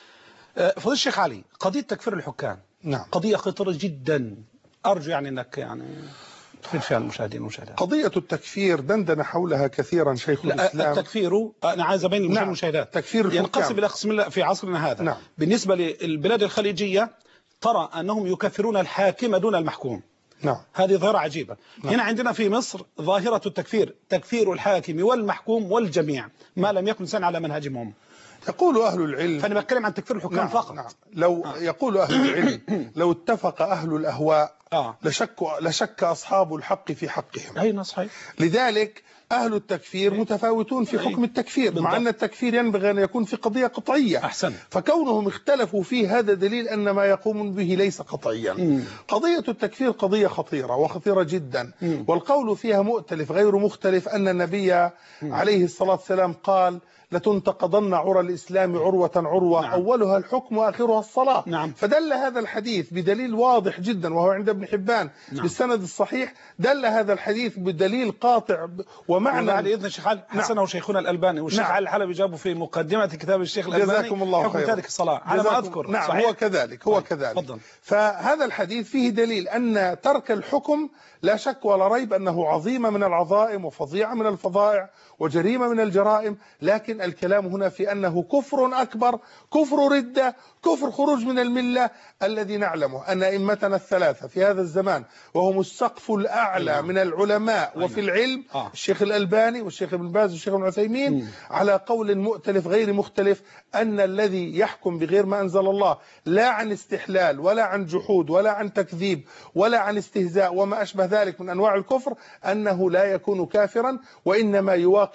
Speaker 1: فضيلة الشيخ علي، قضية تكفير الحكام
Speaker 2: نعم
Speaker 1: قضية خطيرة جدا، أرجو يعني أنك يعني تفيد فيها المشاهدين والمشاهدات.
Speaker 2: قضية التكفير دندن حولها كثيرا شيخ الإسلام.
Speaker 1: التكفير أنا عايز أبين المشاهدين والمشاهدات
Speaker 2: تكفير الحكام
Speaker 1: ينقسم إلى قسم في عصرنا هذا.
Speaker 2: نعم.
Speaker 1: بالنسبة للبلاد الخليجية ترى أنهم يكفرون الحاكم دون المحكوم.
Speaker 2: نعم.
Speaker 1: هذه ظاهرة عجيبة.
Speaker 2: نعم.
Speaker 1: هنا عندنا في مصر ظاهرة التكفير، تكفير الحاكم والمحكوم والجميع ما لم يكن سن على منهجهم هم.
Speaker 2: يقول أهل العلم،
Speaker 1: فأنا بتكلم عن تكفير الحكام
Speaker 2: نعم
Speaker 1: فقط.
Speaker 2: نعم. لو آه. يقول أهل العلم لو اتفق أهل الأهواء آه. لشك, لشك أصحاب الحق في حقهم.
Speaker 1: أي صحيح.
Speaker 2: لذلك أهل التكفير متفاوتون في حكم التكفير بالضبط. مع أن التكفير ينبغي أن يكون في قضية قطعية.
Speaker 1: أحسن.
Speaker 2: فكونهم اختلفوا فيه هذا دليل أن ما يقوم به ليس قطعيا. مم. قضية التكفير قضية خطيرة وخطيرة جدا. مم. والقول فيها مؤتلف غير مختلف أن النبي مم. عليه الصلاة والسلام قال لتنتقضن عرى الإسلام عروة عروة. نعم. أولها الحكم وآخرها الصلاة.
Speaker 1: نعم.
Speaker 2: فدل هذا الحديث بدليل واضح جدا وهو عند ابن حبان. نعم. بالسند الصحيح دل هذا الحديث بدليل قاطع ومعنى.
Speaker 1: بعد إذن الشيخ علي حسنه نعم. شيخنا الألباني والشيخ نعم. علي الحلبي جابوا في مقدمة كتاب الشيخ الألباني
Speaker 2: جزاكم الله
Speaker 1: حكم تارك الصلاة على ما أذكر.
Speaker 2: نعم
Speaker 1: صحيح؟
Speaker 2: هو كذلك هو كذلك. فضل. فهذا الحديث فيه دليل أن ترك الحكم لا شك ولا ريب أنه عظيمة من العظائم وفظيعة من الفظائع وجريمة من الجرائم، لكن الكلام هنا في أنه كفر أكبر، كفر ردة، كفر خروج من الملة الذي نعلمه أن أئمتنا الثلاثة في هذا الزمان وهم السقف الأعلى أيوة. من العلماء أيوة. وفي العلم آه. الشيخ الألباني والشيخ ابن باز والشيخ ابن عثيمين م. على قول مؤتلف غير مختلف أن الذي يحكم بغير ما أنزل الله لا عن استحلال ولا عن جحود ولا عن تكذيب ولا عن استهزاء وما أشبه ذلك من أنواع الكفر أنه لا يكون كافرا، وإنما يواقع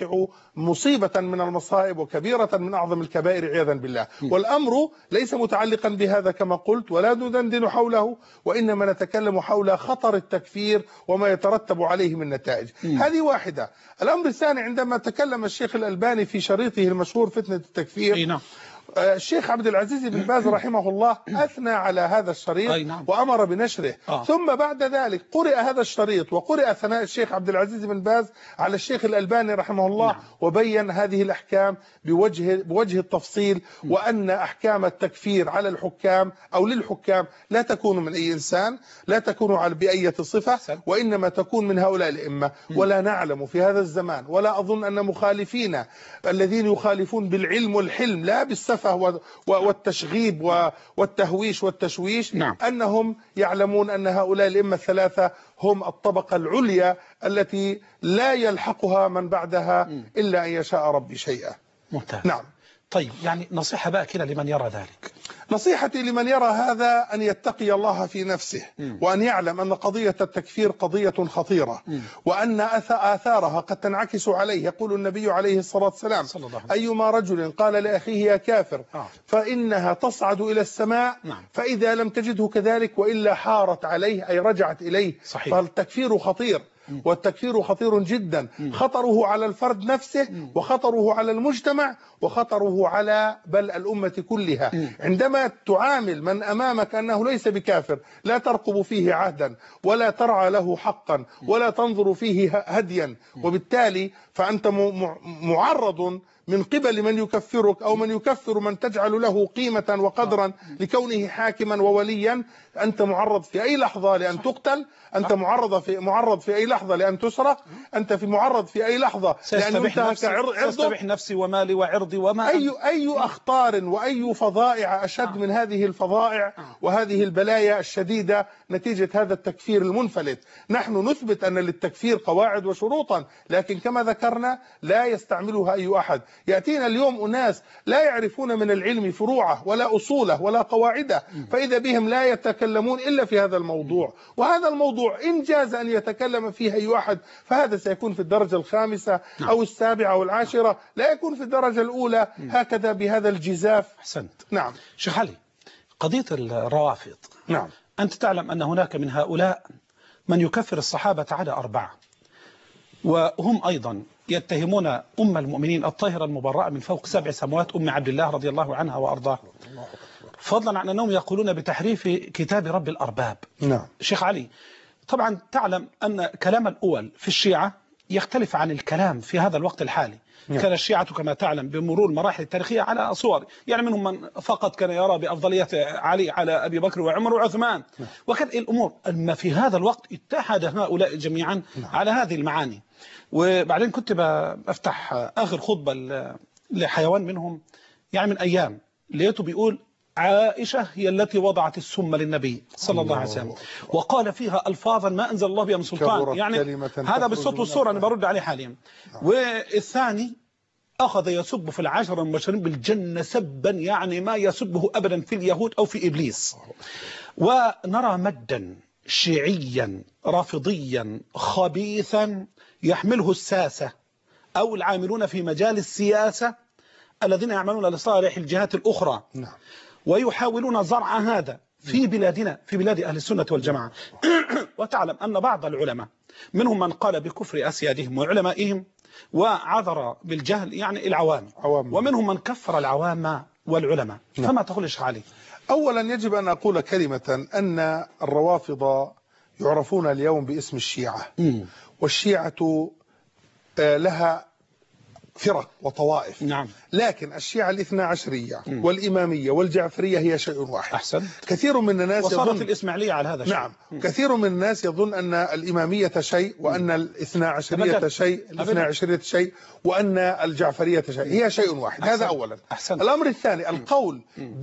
Speaker 2: مصيبة من المصائب وكبيرة من أعظم الكبائر عياذا بالله. م. والأمر ليس متعلقا بهذا كما قلت ولا ندندن حوله، وإنما نتكلم حول خطر التكفير وما يترتب عليه من نتائج. م. هذه واحدة. الأمر الثاني عندما تكلم الشيخ الألباني في شريطه المشهور فتنة التكفير
Speaker 1: نعم.
Speaker 2: الشيخ عبد العزيز بن باز رحمه الله أثنى على هذا الشريط
Speaker 1: نعم.
Speaker 2: وأمر بنشره. آه. ثم بعد ذلك قرئ هذا الشريط وقرئ ثناء الشيخ عبد العزيز بن باز على الشيخ الألباني رحمه الله. نعم. وبين هذه الأحكام بوجه بوجه التفصيل، وأن أحكام التكفير على الحكام أو للحكام لا تكون من أي إنسان، لا تكون على بأية صفة، وإنما تكون من هؤلاء الأئمة. ولا نعلم في هذا الزمان ولا أظن أن مخالفين الذين يخالفون بالعلم والحلم لا بالسفة والتشغيب والتهويش والتشويش. نعم. أنهم يعلمون أن هؤلاء الأئمة الثلاثة هم الطبقة العليا التي لا يلحقها من بعدها إلا أن يشاء ربي شيئا.
Speaker 1: ممتاز.
Speaker 2: نعم.
Speaker 1: طيب يعني نصيحة بقى كده لمن يرى ذلك.
Speaker 2: نصيحتي لمن يرى هذا أن يتقي الله في نفسه، م. وأن يعلم أن قضية التكفير قضية خطيرة، م. وأن آثارها قد تنعكس عليه. يقول النبي عليه الصلاة والسلام أيما رجل قال لأخيه يا كافر آه. فإنها تصعد إلى السماء. نعم. فإذا لم تجده كذلك وإلا حارت عليه أي رجعت إليه. صحيح. فالتكفير خطير، والتكفير خطير جدا. خطره على الفرد نفسه، وخطره على المجتمع، وخطره على بل الأمة كلها. عندما تعامل من أمامك أنه ليس بكافر، لا ترقب فيه عهدا ولا ترعى له حقا ولا تنظر فيه هديا، وبالتالي فأنت معرض من قبل من يكفرك أو من يكفر من تجعل له قيمة وقدرا لكونه حاكما ووليا. أنت معرض في أي لحظة لأن تقتل، أنت معرض في معرض في أي لحظة لأن تسرق، أنت في معرض في أي لحظة لأن ينتهك عرضك،
Speaker 1: سأستبيح نفسي ومالي وعرضي وما
Speaker 2: أي أي أخطار وأي فظائع أشد من هذه الفظائع وهذه البلايا الشديدة نتيجة هذا التكفير المنفلت. نحن نثبت أن للتكفير قواعد وشروطا، لكن كما ذكرنا لا يستعملها أي أحد. يأتينا اليوم أناس لا يعرفون من العلم فروعه ولا أصوله ولا قواعده، فإذا بهم لا يتكلمون إلا في هذا الموضوع، وهذا الموضوع إن جاز أن يتكلم فيه أي أحد فهذا سيكون في الدرجة الخامسة أو السابعة أو العاشرة، لا يكون في الدرجة الأولى هكذا بهذا الجزاف.
Speaker 1: أحسنت.
Speaker 2: نعم.
Speaker 1: شيخ علي، قضية الروافض.
Speaker 2: نعم.
Speaker 1: أنت تعلم أن هناك من هؤلاء من يكفر الصحابة على أربعة، وهم أيضا يتهمون أم المؤمنين الطاهرة المبرأة من فوق سبع سماوات أم عبد الله رضي الله عنها وأرضاها، فضلا عن أنهم يقولون بتحريف كتاب رب الأرباب.
Speaker 2: نعم.
Speaker 1: شيخ علي، طبعا تعلم أن كلام الأول في الشيعة يختلف عن الكلام في هذا الوقت الحالي. نعم. كان الشيعة كما تعلم بمرور المراحل التاريخية على صور، يعني منهم من فقط كان يرى بأفضلية علي على أبي بكر وعمر وعثمان. نعم. وكان الأمور أما في هذا الوقت اتحد هؤلاء جميعا. نعم. على هذه المعاني. وبعدين كنت بفتح آخر خطبة لحيوان منهم يعني من أيام، لقيته بيقول عائشة هي التي وضعت السم للنبي صلى الله عليه وسلم، وقال فيها ألفاظا ما أنزل الله بها من سلطان، يعني هذا بالصوت والصورة أنا برد عليه حاليا. والثاني أخذ يسب في العشرة المبشرين بالجنة سبا يعني ما يسبه أبدا في اليهود أو في إبليس. ونرى مدا شيعيا رافضيا خبيثا يحمله الساسة أو العاملون في مجال السياسة الذين يعملون لصالح الجهات الأخرى. نعم. ويحاولون زرع هذا في بلادنا في بلاد أهل السنة والجماعة. وتعلم أن بعض العلماء منهم من قال بكفر أسيادهم وعلمائهم وعذر بالجهل يعني العوام، عوام. ومنهم من كفر العوام والعلماء. نعم. فما تقول يا شيخ علي؟
Speaker 2: أولا يجب أن أقول كلمة أن الروافض يعرفون اليوم باسم الشيعة. م. والشيعة لها فرق وطوائف.
Speaker 1: نعم.
Speaker 2: لكن الشيعة الاثنى عشرية م. والإمامية والجعفرية هي شيء واحد.
Speaker 1: أحسن.
Speaker 2: كثير من الناس
Speaker 1: وصارت
Speaker 2: يظن
Speaker 1: الإسماعيلية على هذا الشيء.
Speaker 2: نعم. م. كثير من الناس يظن أن الإمامية شيء وأن الاثنى عشرية شيء الاثنى عشرية شيء وأن الجعفرية شيء، هي شيء واحد. أحسن. هذا أولا.
Speaker 1: أحسن.
Speaker 2: الأمر الثاني القول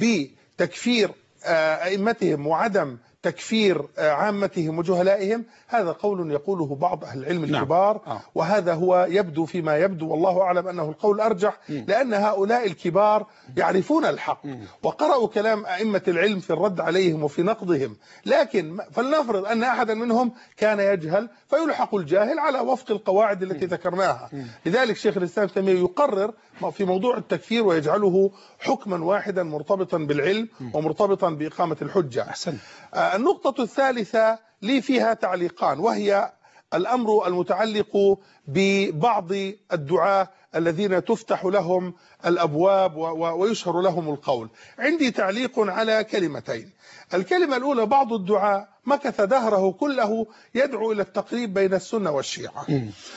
Speaker 2: بتكفير أئمتهم وعدم تكفير عامتهم وجهلائهم، هذا قول يقوله بعض أهل العلم الكبار. نعم. وهذا هو يبدو فيما يبدو والله أعلم أنه القول الأرجح، لأن هؤلاء الكبار يعرفون الحق وقرأوا كلام أئمة العلم في الرد عليهم وفي نقضهم. لكن فلنفرض أن أحدا منهم كان يجهل فيلحق الجاهل على وفق القواعد التي ذكرناها. لذلك شيخ الإسلام تيمية يقرر في موضوع التكفير ويجعله حكما واحدا مرتبطا بالعلم ومرتبطا بإقامة الحجة.
Speaker 1: أحسن.
Speaker 2: النقطة الثالثة لي فيها تعليقان، وهي الأمر المتعلق ببعض الدعاة الذين تفتح لهم الأبواب ويشهر لهم القول. عندي تعليق على كلمتين. الكلمة الأولى، بعض الدعاة مكث دهره كله يدعو إلى التقريب بين السنة والشيعة،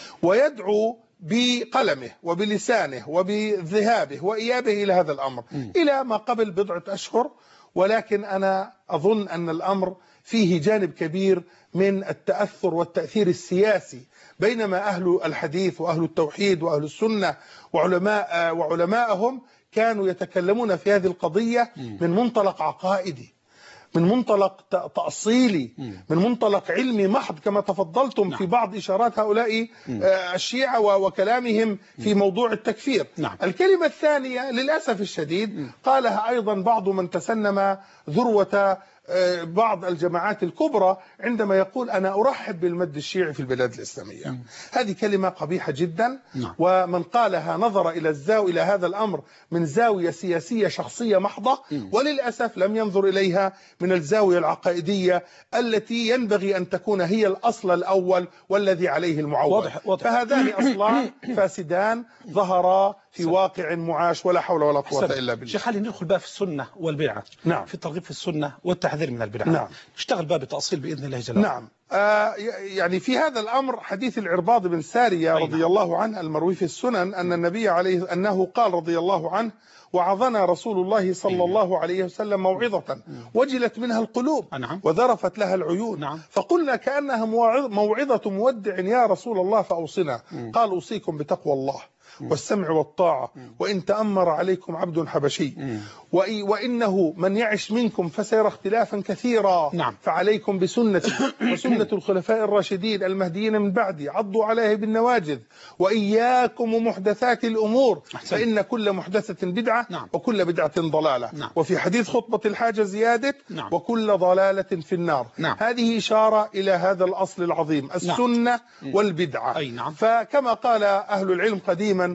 Speaker 2: ويدعو بقلمه وبلسانه وبذهابه وإيابه إلى هذا الأمر إلى ما قبل بضعة أشهر، ولكن أنا أظن أن الأمر فيه جانب كبير من التأثر والتأثير السياسي، بينما أهل الحديث وأهل التوحيد وأهل السنة وعلماء وعلماءهم كانوا يتكلمون في هذه القضية من منطلق عقائدي، من منطلق تأصيلي، من منطلق علمي محض، كما تفضلتم في بعض إشارات هؤلاء الشيعة وكلامهم في موضوع التكفير. الكلمة الثانية للأسف الشديد قالها أيضا بعض من تسنم ذروة بعض الجماعات الكبرى عندما يقول أنا أرحب بالمد الشيعي في البلاد الإسلامية. م. هذه كلمة قبيحة جدا. م. ومن قالها نظر إلى الزاوية إلى هذا الأمر من زاوية سياسية شخصية محضة، م. وللأسف لم ينظر إليها من الزاوية العقائدية التي ينبغي أن تكون هي الأصل الأول والذي عليه المعول. واضح واضح. فهذان أصلان فاسدان ظهرا في واقع معاش، ولا حول ولا قوة إلا بالله.
Speaker 1: شيخ علي، ندخل بقى في السنة والبدعة.
Speaker 2: نعم.
Speaker 1: في الترغيب في السنة والتحذير من البدعة.
Speaker 2: نعم.
Speaker 1: نشتغل بقى بتأصيل بإذن الله جل وعلا.
Speaker 2: نعم. آه يعني في هذا الأمر حديث العرباض بن سارية رضي الله عنه المروي في السنن أن النبي عليه أنه قال رضي الله عنه: وعظنا رسول الله صلى الله عليه وسلم موعظة وجلت منها القلوب وذرفت لها العيون، فقلنا كأنها موعظة مودع يا رسول الله فأوصنا. قال: أوصيكم بتقوى الله والسمع والطاعة وإن تأمر عليكم عبد حبشي وإنه من يعش منكم فسيرى اختلافا كثيرا.
Speaker 1: نعم.
Speaker 2: فعليكم بسنتي وسنة الخلفاء الراشدين المهديين من بعدي عضوا عليه بالنواجذ وإياكم ومحدثات الأمور فإن كل محدثة بدعة.
Speaker 1: نعم.
Speaker 2: وكل بدعة ضلالة.
Speaker 1: نعم.
Speaker 2: وفي حديث خطبة الحاجة زيادة:
Speaker 1: نعم.
Speaker 2: وكل ضلالة في النار.
Speaker 1: نعم.
Speaker 2: هذه إشارة إلى هذا الأصل العظيم، السنة. نعم. والبدعة.
Speaker 1: أي نعم.
Speaker 2: فكما قال أهل العلم قديما: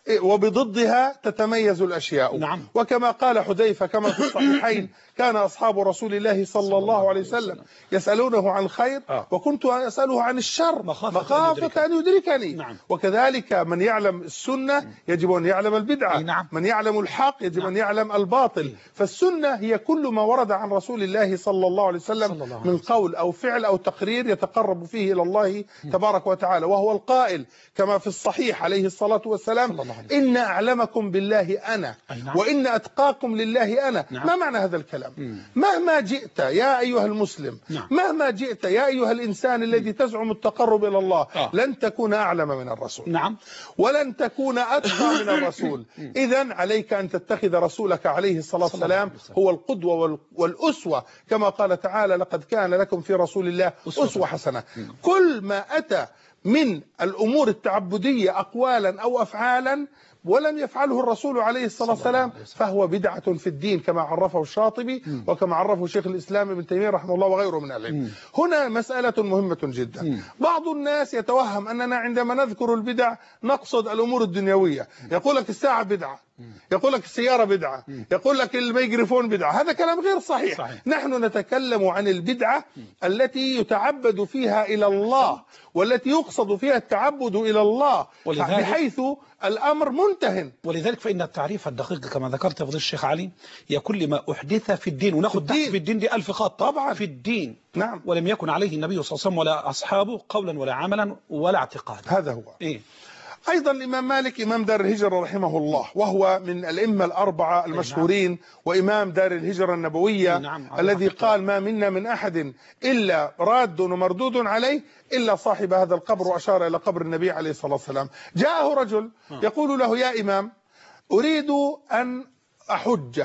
Speaker 2: وبضدها تتميز الأشياء.
Speaker 1: نعم.
Speaker 2: وكما قال حذيفة كما في الصحيحين كان أصحاب رسول الله صلى الله عليه وسلم يسألونه عن الخير
Speaker 1: آه.
Speaker 2: وكنت أسأله عن الشر
Speaker 1: مخافة
Speaker 2: مخافة أن يدركني.
Speaker 1: نعم.
Speaker 2: وكذلك من يعلم السنة يجب أن يعلم البدعة.
Speaker 1: نعم.
Speaker 2: من يعلم الحق يجب
Speaker 1: نعم.
Speaker 2: أن يعلم الباطل. فالسنة هي كل ما ورد عن رسول الله صلى الله عليه وسلم
Speaker 1: صلى الله عليه
Speaker 2: من قول أو فعل أو تقرير يتقرب فيه إلى الله تبارك وتعالى، وهو القائل كما في الصحيح عليه الصلاة والسلام إن أعلمكم بالله أنا
Speaker 1: نعم.
Speaker 2: وإن أتقاكم لله أنا.
Speaker 1: نعم.
Speaker 2: ما معنى هذا الكلام؟
Speaker 1: مم.
Speaker 2: مهما جئت يا أيها المسلم،
Speaker 1: نعم.
Speaker 2: مهما جئت يا أيها الإنسان الذي تزعم التقرب إلى الله،
Speaker 1: آه.
Speaker 2: لن تكون أعلم من الرسول.
Speaker 1: نعم.
Speaker 2: ولن تكون أتقى من الرسول. إذن عليك أن تتخذ رسولك عليه الصلاة والسلام هو القدوة وال- والأسوة، كما قال تعالى لقد كان لكم في رسول الله أسوة حسنة. كل ما أتى من الأمور التعبدية أقوالا أو أفعالا ولم يفعله الرسول عليه الصلاة والسلام فهو بدعة في الدين كما عرفه الشاطبي وكما عرفه شيخ الإسلام ابن تيمية رحمه الله وغيره من العلم. هنا مسألة مهمة جدا. بعض الناس يتوهم أننا عندما نذكر البدع نقصد الأمور الدنيوية. يقول لك الساعة بدعة، يقول لك السيارة بدعة، يقول لك الميكروفون بدعة. هذا كلام غير صحيح.
Speaker 1: صحيح.
Speaker 2: نحن نتكلم عن البدعة التي يتعبد فيها إلى الله والتي يقصد فيها التعبد إلى الله
Speaker 1: ولذلك-
Speaker 2: بحيث الأمر منتهن.
Speaker 1: ولذلك فإن التعريف الدقيق كما ذكرت فضيلة الشيخ علي هي كل ما أحدث في الدين، وناخذ
Speaker 2: في
Speaker 1: تحت
Speaker 2: الدين.
Speaker 1: في الدين دي ألف خط
Speaker 2: طبعا.
Speaker 1: في الدين.
Speaker 2: نعم.
Speaker 1: ولم يكن عليه النبي صلى الله عليه وسلم ولا أصحابه قولا ولا عملا ولا اعتقادا.
Speaker 2: هذا هو.
Speaker 1: إيه؟
Speaker 2: أيضا الإمام مالك إمام دار الهجرة رحمه الله وهو من الأئمة الأربعة المشهورين وإمام دار الهجرة النبوية
Speaker 1: نعم.
Speaker 2: الذي قال ما منا من أحد إلا راد ومردود عليه إلا صاحب هذا القبر، وأشار إلى قبر النبي عليه الصلاة والسلام. جاءه رجل يقول له يا إمام أريد أن أحج،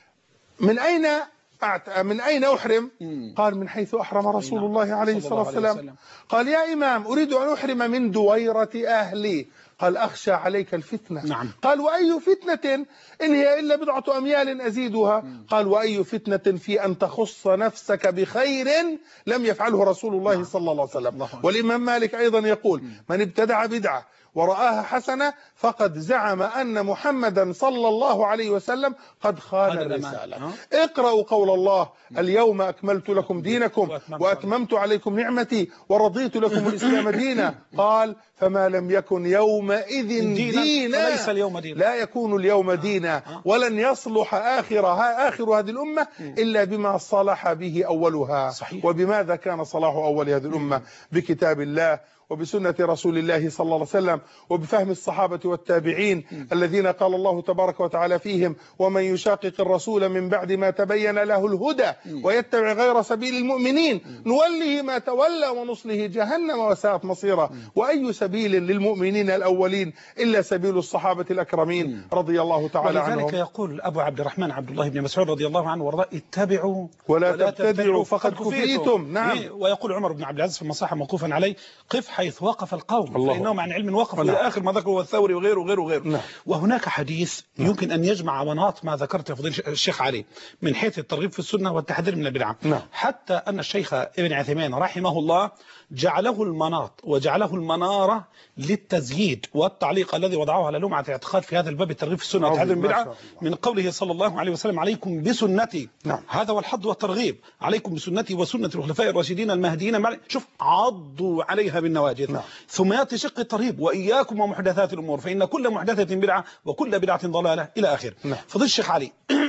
Speaker 2: من أين أعت... من أين أحرم؟ قال من حيث أحرم رسول الله عليه الصلاة والسلام. قال يا إمام أريد أن أحرم من دويرة أهلي. قال أخشى عليك الفتنة.
Speaker 1: نعم.
Speaker 2: قال وأي فتنة إن هي إلا بضعة أميال أزيدها. قال وأي فتنة في أن تخص نفسك بخير لم يفعله رسول الله صلى الله عليه وسلم. والإمام مالك أيضا يقول من ابتدع بدعة ورآها حسنة فقد زعم أن محمدا صلى الله عليه وسلم قد خان الرسالة. اقرأوا قول الله اليوم أكملت لكم دينكم وأتممت عليكم نعمتي ورضيت لكم الإسلام دينا. قال فما لم يكن يومئذ دينا, دينا
Speaker 1: فليس اليوم دينا.
Speaker 2: لا يكون اليوم دينا ولن يصلح آخر, آخر هذه الأمة إلا بما صلح به أولها.
Speaker 1: صحيح.
Speaker 2: وبماذا كان صلاح أول هذه الأمة؟ بكتاب الله وبسنة رسول الله صلى الله عليه وسلم وبفهم الصحابة والتابعين الذين قال الله تبارك وتعالى فيهم ومن يشاقق الرسول من بعد ما تبين له الهدى ويتبع غير سبيل المؤمنين نوله ما تولى ونصله جهنم وساءت مصيرا. وأي سبيل للمؤمنين الأولين إلا سبيل الصحابة الأكرمين رضي الله تعالى عنهم.
Speaker 1: ولذلك يقول أبو عبد الرحمن عبد الله بن مسعود رضي الله عنه وارضاه اتبعوا
Speaker 2: ولا, ولا تبتدعوا فقد كفيتم. نعم.
Speaker 1: ويقول عمر بن عبد العزيز في المصاحة موقوفا عليه قف حيث وقف القوم
Speaker 2: الله.
Speaker 1: فإنهم عن علم وقفوا إلى آخر ما ذكروا والثوري وغيره وغيره وغيره.
Speaker 2: نعم.
Speaker 1: وهناك حديث نعم. يمكن أن يجمع مناط ما ذكرت يا فضيل الشيخ علي من حيث الترغيب في السنة والتحذير من البدعة.
Speaker 2: نعم.
Speaker 1: حتى أن الشيخ ابن عثيمين رحمه الله جعله المناط وجعله المنارة للتزييد والتعليق الذي وضعه على لمعة اعتقاد في هذا الباب الترغيب في السنة والتحذير من البدعة من قوله صلى الله عليه وسلم عليكم بسنتي.
Speaker 2: نعم.
Speaker 1: هذا هو الحظ والترغيب عليكم بسنتي وسنة الخلفاء الراشدين المهديين. شوف عضوا عليها بالنواجذ. نعم. ثم يأتي شق الترغيب وإياكم ومحدثات الأمور فإن كل محدثة بدعة وكل بدعة ضلالة إلى آخر.
Speaker 2: نعم.
Speaker 1: فضل الشيخ علي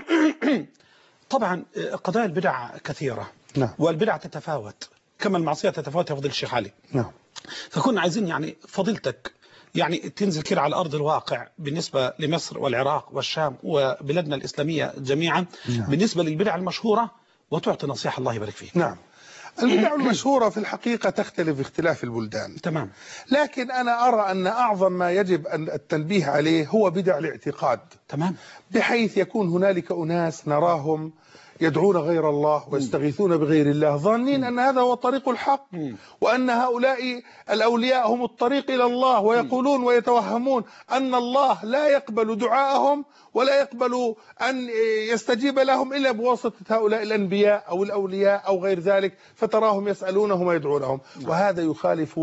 Speaker 1: طبعا قضايا البدع كثيرة.
Speaker 2: نعم.
Speaker 1: والبدع تتفاوت كما المعصية تتفاوت يا فضل الشيخ علي.
Speaker 2: نعم.
Speaker 1: فكنا عايزين يعني فضيلتك يعني تنزل كده على أرض الواقع بالنسبة لمصر والعراق والشام وبلادنا الإسلامية جميعا. نعم. بالنسبة للبدع المشهورة وتعطي نصيحة الله يبارك فيك.
Speaker 2: نعم. البدع المشهورة في الحقيقة تختلف باختلاف البلدان.
Speaker 1: تمام.
Speaker 2: لكن أنا أرى أن أعظم ما يجب أن التنبيه عليه هو بدع الاعتقاد.
Speaker 1: تمام.
Speaker 2: بحيث يكون هنالك أناس نراهم يدعون غير الله ويستغيثون بغير الله ظانين أن هذا هو طريق الحق وأن هؤلاء الأولياء هم الطريق إلى الله ويقولون ويتوهمون أن الله لا يقبل دعاءهم ولا يقبل أن يستجيب لهم إلا بواسطة هؤلاء الأنبياء أو الأولياء أو غير ذلك فتراهم يسألونهم ويدعونهم. وهذا يخالف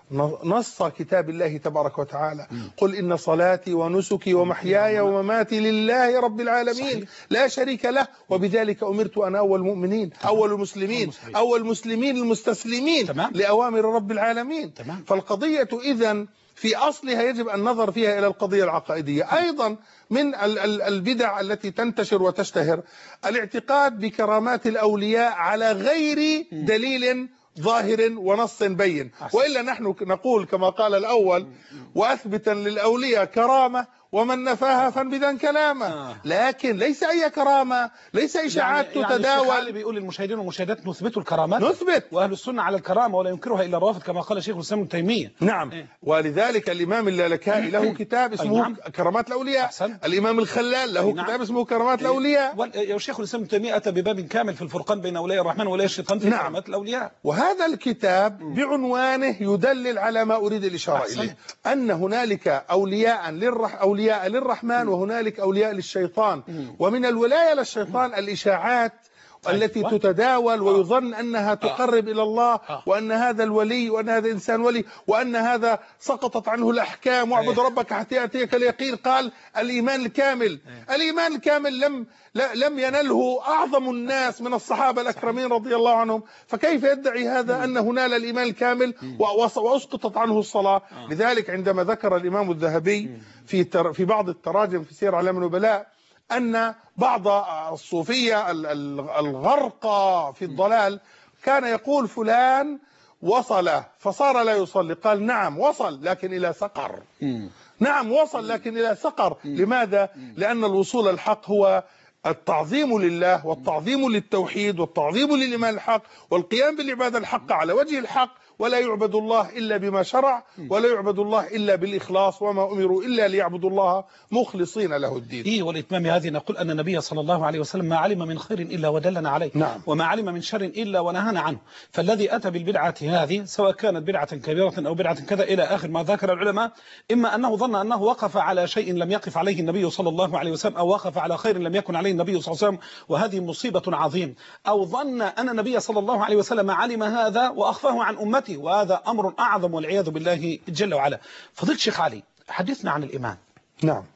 Speaker 2: نص كتاب الله تبارك وتعالى قل إن صلاتي ونسكي ومحياي ومماتي لله رب العالمين صحيح. لا شريك له وبذلك أمرت أنا أول المؤمنين أول المسلمين أول المسلمين المستسلمين تمام. لأوامر رب العالمين تمام. فالقضية إذن في أصلها يجب النظر فيها إلى القضية العقائدية. أيضا من البدع التي تنتشر وتشتهر الاعتقاد بكرامات الأولياء على غير دليل ظاهر ونص بين، وإلا نحن نقول كما قال الأول وأثبتا للأولياء كرامة ومن نفاها فانبذا كلامه، لكن ليس أي كرامة، ليس إشاعات يعني تتداول.
Speaker 1: يعني بيقول للمشاهدين والمشاهدات نثبتوا الكرامات،
Speaker 2: نثبت،
Speaker 1: وأهل السنة على الكرامة ولا ينكرها إلا الرافض كما قال شيخ الإسلام ابن تيمية.
Speaker 2: نعم إيه؟ ولذلك الإمام اللالكائي له كتاب اسمه نعم. كرامات الأولياء. أحسن. الإمام الخلال له نعم. كتاب اسمه كرامات إيه؟ الأولياء.
Speaker 1: وشيخ الإسلام ابن تيمية أتى بباب كامل في الفرقان بين أولياء الرحمن وأولياء الشيطان في نعم. كرامات الأولياء.
Speaker 2: وهذا الكتاب م. بعنوانه يدلل على ما أريد الإشارة أحسن. إليه، أن هنالك أولياء للرح أولياء للرحمن وهنالك أولياء للشيطان، ومن الولاية للشيطان الإشاعات التي تتداول ويظن أنها تقرب إلى الله، وأن هذا الولي وأن هذا إنسان ولي وأن هذا سقطت عنه الأحكام واعبد ربك حتى يأتيك اليقين. قال الإيمان الكامل، الإيمان الكامل لم لم ينله أعظم الناس من الصحابة الأكرمين رضي الله عنهم، فكيف يدعي هذا أنه نال الإيمان الكامل وأسقطت عنه الصلاة؟ لذلك عندما ذكر الإمام الذهبي في في بعض التراجم في سير أعلام النبلاء أن بعض الصوفية الغرقى في الضلال كان يقول فلان وصل فصار لا يصلي، قال نعم وصل لكن إلى سقر. نعم وصل لكن إلى سقر. لماذا؟ لأن الوصول الحق هو التعظيم لله والتعظيم للتوحيد والتعظيم للإيمان الحق والقيام بالعبادة الحق على وجه الحق، ولا يعبد الله إلا بما شرع، ولا يعبد الله إلا بالإخلاص، وما أمروا إلا ليعبدوا الله مخلصين له الدين.
Speaker 1: إيه والإتمام هذه نقول أن النبي صلى الله عليه وسلم ما علم من خير إلا ودلنا عليه
Speaker 2: نعم.
Speaker 1: وما علم من شر إلا ونهانا عنه. فالذي أتى بالبدعة هذه سواء كانت بدعة كبيرة أو بدعة كذا إلى آخر ما ذكر العلماء، إما أنه ظن أنه وقف على شيء لم يقف عليه النبي صلى الله عليه وسلم، أو وقف على خير لم يكن عليه النبي صلى الله عليه وسلم، وهذه مصيبة عظيم، أو ظن أن النبي صلى الله عليه وسلم علم هذا وأخفاه عن أمته، وهذا أمر أعظم والعياذ بالله جل وعلا. فضيلة الشيخ علي حدثنا عن الإيمان.
Speaker 2: نعم،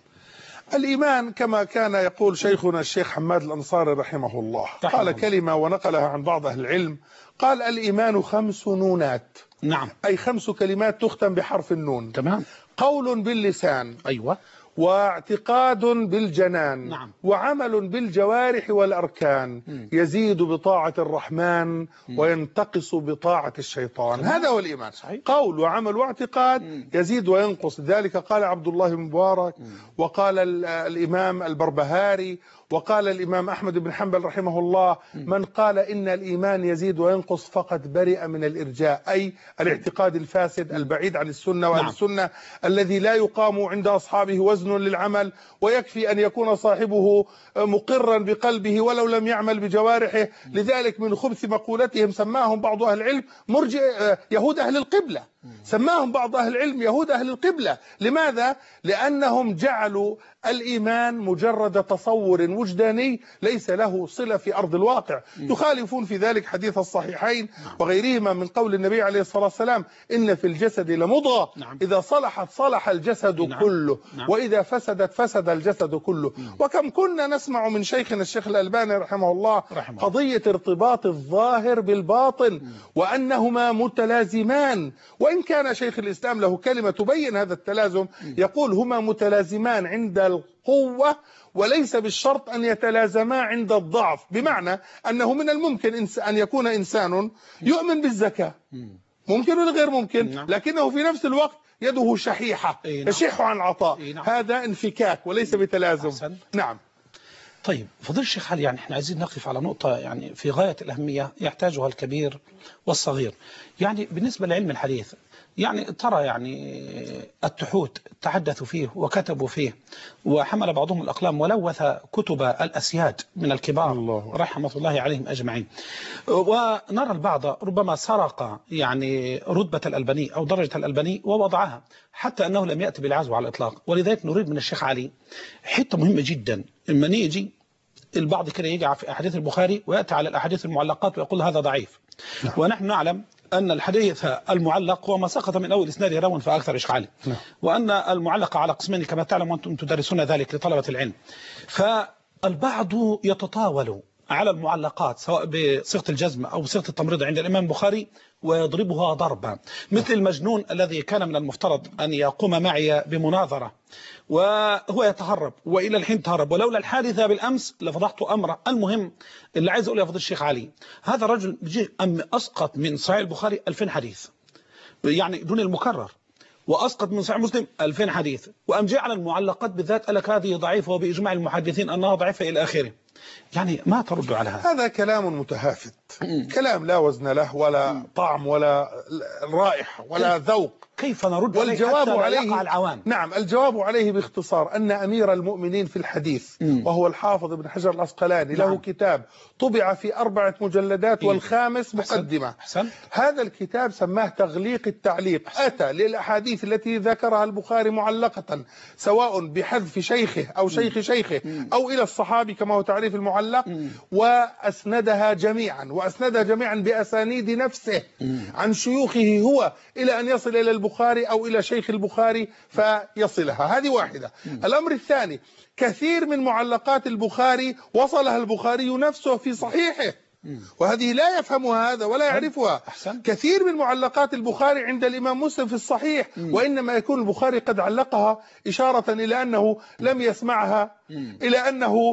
Speaker 2: الإيمان كما كان يقول شيخنا الشيخ حماد الأنصاري رحمه الله، قال كلمة ونقلها عن بعض أهل العلم، قال الإيمان خمس نونات.
Speaker 1: نعم،
Speaker 2: أي خمس كلمات تختم بحرف النون.
Speaker 1: تمام.
Speaker 2: قول باللسان،
Speaker 1: أيوة،
Speaker 2: واعتقاد بالجنان،
Speaker 1: نعم.
Speaker 2: وعمل بالجوارح والأركان، م. يزيد بطاعة الرحمن م. وينتقص بطاعة الشيطان.
Speaker 1: تمام.
Speaker 2: هذا هو الإيمان،
Speaker 1: صحيح.
Speaker 2: قول وعمل واعتقاد م. يزيد وينقص. ذلك قال عبد الله بن مبارك م. وقال الإمام البربهاري وقال الإمام أحمد بن حنبل رحمه الله م. من قال إن الإيمان يزيد وينقص فقد برئ من الإرجاء، أي الاعتقاد الفاسد البعيد عن السنة وعن نعم. السنة الذي لا يقام عند أصحابه وزن للعمل، ويكفي أن يكون صاحبه مقرا بقلبه ولو لم يعمل بجوارحه. لذلك من خبث مقولتهم سماهم بعض أهل العلم مرجئ يهود أهل القبلة، سماهم بعض أهل العلم يهود أهل القبلة. لماذا؟ لأنهم جعلوا الإيمان مجرد تصور وجداني ليس له صلة في أرض الواقع. يخالفون في ذلك حديث الصحيحين وغيرهما من قول النبي عليه الصلاة والسلام إن في الجسد لمضغة إذا صلحت صلح الجسد كله وإذا فسدت فسد الجسد كله. وكم كنا نسمع من شيخنا الشيخ الألباني رحمه الله قضية ارتباط الظاهر بالباطن وأنهما متلازمان، وإن كان شيخ الإسلام له كلمة تبين هذا التلازم، يقول هما متلازمان عند القوة وليس بالشرط أن يتلازما عند الضعف، بمعنى أنه من الممكن أن يكون إنسان يؤمن بالزكاة، ممكن ولا غير ممكن، لكنه في نفس الوقت يده شحيحة يشح عن العطاء، هذا انفكاك وليس بتلازم. نعم.
Speaker 1: طيب فضيلة الشيخ علي، يعني احنا عايزين نقف على نقطة يعني في غاية الأهمية يحتاجها الكبير والصغير. يعني بالنسبة لعلم الحديث، يعني ترى يعني التحوت تحدثوا فيه وكتبوا فيه وحمل بعضهم الأقلام ولوث كتب الأسياد من الكبار الله رحمة الله عليهم أجمعين. ونرى البعض ربما سرق يعني رتبة الألباني أو درجة الألباني ووضعها، حتى أنه لم يأتي بالعزو على الإطلاق. ولذلك نريد من الشيخ علي حتة مهمة جدا، إما نيجي البعض كده يجي في أحاديث البخاري ويأتي على الأحاديث المعلقات ويقول هذا ضعيف، ونحن نعلم أن الحديث المعلق وما سقط من أول إسناده راو فأكثر إشكالا، وأن المعلق على قسمين كما تعلم وأنتم تدرسون ذلك لطلبة العلم. فالبعض يتطاول على المعلقات سواء بصيغة الجزم أو بصيغة التمريض عند الإمام البخاري ويضربها ضربا، مثل المجنون الذي كان من المفترض أن يقوم معي بمناظرة وهو يتهرب وإلى الحين تهرب، ولولا الحادثة بالأمس لفضحت أمره. المهم اللي عايز أقول يا فضيلة الشيخ علي، هذا الرجل بيجي أم أسقط من صحيح البخاري ألفين حديث يعني دون المكرر، وأسقط من صحيح مسلم ألفين حديث، وأم جاء على المعلقات بالذات قال لك هذه ضعيفة وبإجماع المحدثين أنها ضعيفة إلى آخره. يعني ما ترد على هذا؟
Speaker 2: هذا كلام متهافت، كلام لا وزن له ولا طعم ولا رائحة ولا ذوق.
Speaker 1: كيف نرد
Speaker 2: والجواب
Speaker 1: عليه,
Speaker 2: عليه
Speaker 1: على العوام؟
Speaker 2: نعم، الجواب عليه باختصار أن أمير المؤمنين في الحديث مم. وهو الحافظ ابن حجر العسقلاني نعم. له كتاب طبع في أربعة مجلدات إيه؟ والخامس مقدمة.
Speaker 1: أحسن.
Speaker 2: هذا الكتاب سماه تغليق التعليق. أحسن. أتى للأحاديث التي ذكرها البخاري معلقة سواء بحذف شيخه أو شيخ مم. شيخه مم. أو إلى الصحابي كما هو تعريف المعلق مم. وأسندها جميعا وأسندها جميعا بأسانيد نفسه مم. عن شيوخه هو إلى أن يصل إلى البخاري أو إلى شيخ البخاري فيصلها. هذه واحدة. مم. الأمر الثاني، كثير من معلقات البخاري وصلها البخاري نفسه في صحيحه وهذه لا يفهمها هذا ولا يعرفها. أحسن. كثير من معلقات البخاري عند الإمام مسلم في الصحيح مم. وإنما يكون البخاري قد علقها إشارة إلى أنه لم يسمعها مم. إلى أنه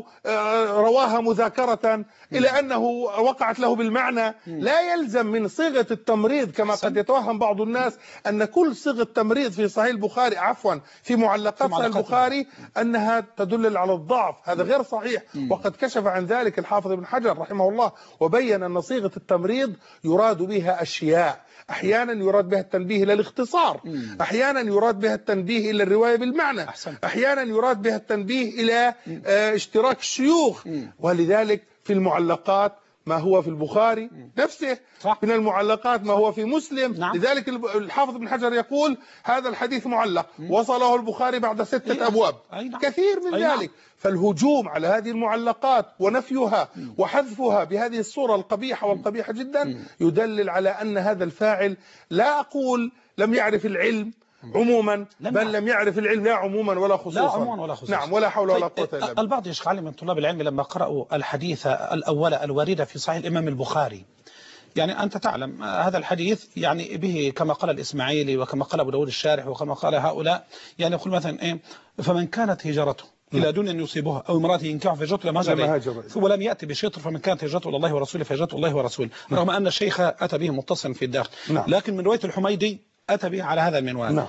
Speaker 2: رواها مذاكرة مم. إلى أنه وقعت له بالمعنى مم. لا يلزم من صيغة التمريض كما أحسن. قد يتوهم بعض الناس أن كل صيغة تمريض في صحيح البخاري عفوا في معلقات صحيح البخاري أنها تدل على الضعف. هذا غير صحيح مم. وقد كشف عن ذلك الحافظ ابن حجر رحمه الله وبين أن صيغة التمريض يراد بها أشياء، أحيانا يراد بها التنبيه إلى الاختصار، أحيانا يراد بها التنبيه إلى الرواية بالمعنى، أحيانا يراد بها التنبيه إلى اشتراك الشيوخ. ولذلك في المعلقات ما هو في البخاري نفسه، صح. من المعلقات ما هو في مسلم. نعم. لذلك الحافظ ابن حجر يقول هذا الحديث معلق مم. وصله البخاري بعد ستة أي أبواب. أي نعم. كثير من أي ذلك. نعم. فالهجوم على هذه المعلقات ونفيها مم. وحذفها بهذه الصورة القبيحة والقبيحة جدا مم. يدلل على أن هذا الفاعل لا أقول لم يعرف العلم عموما بل لم يعرف العلم لا عموما ولا خصوصا.
Speaker 1: لا عموما ولا خصوصا.
Speaker 2: نعم، ولا حول ولا قوة إلا بالله.
Speaker 1: البعض يشكى علي من طلاب العلم لما قرأوا الحديث الأول الواردة في صحيح الإمام البخاري. يعني أنت تعلم هذا الحديث يعني به كما قال الإسماعيلي وكما قال أبو داود الشارح وكما قال هؤلاء، يعني يقول مثلا إيه فمن كانت هجرته إلى دنيا يصيبها أو امرأته ينكح فهجرته لما هاجر ولم يأتي بشطر فمن كانت هجرته إلى الله ورسوله فهجرته الله ورسوله. رغم أن الشيخ أتى به متصلا في الداخل لكن من رواية الحميدي أتى به على هذا المنوال.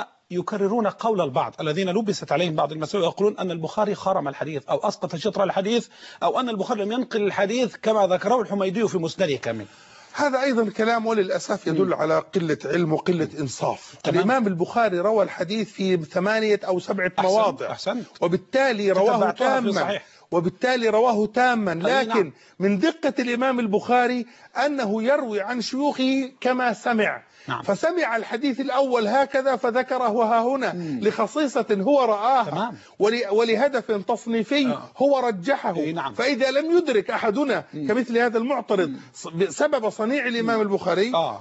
Speaker 1: فيكررون قول البعض الذين لبست عليهم بعض المسائل ويقولون أن البخاري خرم الحديث أو أسقط شطر الحديث أو أن البخاري لم ينقل الحديث كما ذكره الحميدي في مسنده كامل.
Speaker 2: هذا أيضا كلام وللأسف يدل على قلة علم وقلة إنصاف. تمام. الإمام البخاري روى الحديث في ثمانية أو سبعة أحسن. مواضع أحسن. وبالتالي رواه تاما وبالتالي رواه تاما لكن نعم. من دقة الإمام البخاري أنه يروي عن شيوخه كما سمع. نعم. فسمع الحديث الأول هكذا فذكره ها هنا مم. لخصيصة هو رآها ولهدف تصنيفي آه. هو رجحه. نعم. فإذا لم يدرك أحدنا مم. كمثل هذا المعترض مم. سبب صنيع الإمام البخاري آه.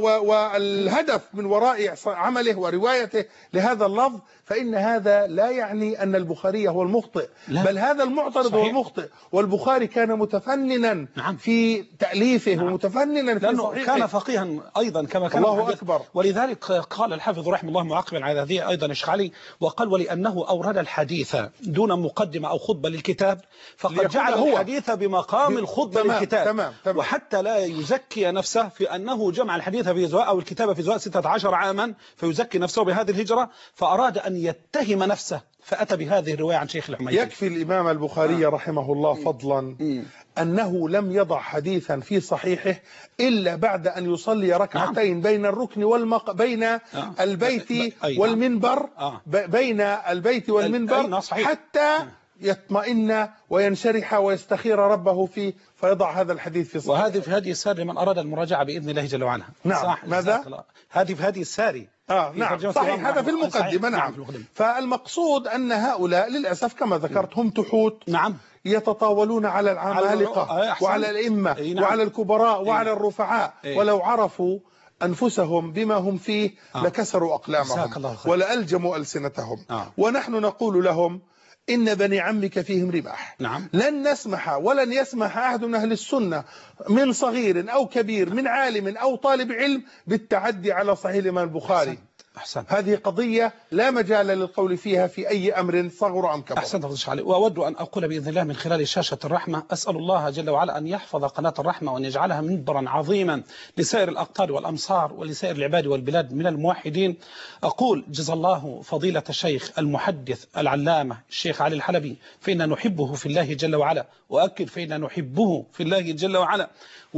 Speaker 2: والهدف من وراء عمله وروايته لهذا اللفظ فإن هذا لا يعني أن البخاري هو المخطئ لا. بل هذا المعترض صحيح. هو المخطئ. والبخاري كان متفننا نعم. في تأليفه نعم. ومتفننا في صحيحه
Speaker 1: كان فقيها أيضا كما كان
Speaker 2: الله أكبر.
Speaker 1: ولذلك قال الحافظ رحمه الله معقبا على هذه أيضا الشيخ علي وقال ولأنه أورد الحديث دون مقدمة أو خطبة للكتاب فقد جعل هو الحديث بمقام الخطبة تمام. للكتاب
Speaker 2: تمام. تمام.
Speaker 1: وحتى لا يزكي نفسه في أنه جمع الحديث في زواء أو الكتابة في زواء ستة عشر عاما فيزكي نفسه بهذه الهجرة فأراد أن يتهم نفسه فأتى بهذه الرواية عن شيخ الحميدي.
Speaker 2: يكفي الإمام البخاري آه. رحمه الله فضلا م. أنه لم يضع حديثا في صحيحه إلا بعد أن يصلي ركعتين نعم. بين الركن والمق... بين آه. البيت ب... والمنبر آه. ب... بين البيت والمنبر حتى آه. يطمئن وينشرح ويستخير ربه فيه فيضع هذا الحديث في صحيحه.
Speaker 1: وهذه في هذه الساري لمن أراد المراجعة بإذن الله جل وعلا.
Speaker 2: نعم. صح. ماذا؟
Speaker 1: هذه في هذه الساري
Speaker 2: آه نعم صحيح هذا في المقدمة. نعم. نعم. فالمقصود أن هؤلاء للأسف كما ذكرت هم تحوت
Speaker 1: نعم
Speaker 2: يتطاولون على العمالقة وعلى الأئمة وعلى الكبراء وعلى الرفعاء، ولو عرفوا أنفسهم بما هم فيه لكسروا أقلامهم ولألجموا ألسنتهم. ونحن نقول لهم إن بني عمك فيهم رباح.
Speaker 1: نعم.
Speaker 2: لن نسمح ولن يسمح أحد من أهل السنة من صغير أو كبير، من عالم أو طالب علم، بالتعدي على صحيح الإمام البخاري.
Speaker 1: أحسن.
Speaker 2: هذه قضية لا مجال للقول فيها في أي أمر صغر أم كبر.
Speaker 1: أحسنت فضيلة علي. وأود أن أقول بإذن الله من خلال شاشة الرحمة، أسأل الله جل وعلا أن يحفظ قناة الرحمة وأن يجعلها منبرا عظيما لسائر الأقطار والأمصار ولسائر العباد والبلاد من الموحدين. أقول جزا الله فضيلة الشيخ المحدث العلامة الشيخ علي الحلبي، فإننا نحبه في الله جل وعلا، وأكد فإننا نحبه في الله جل وعلا.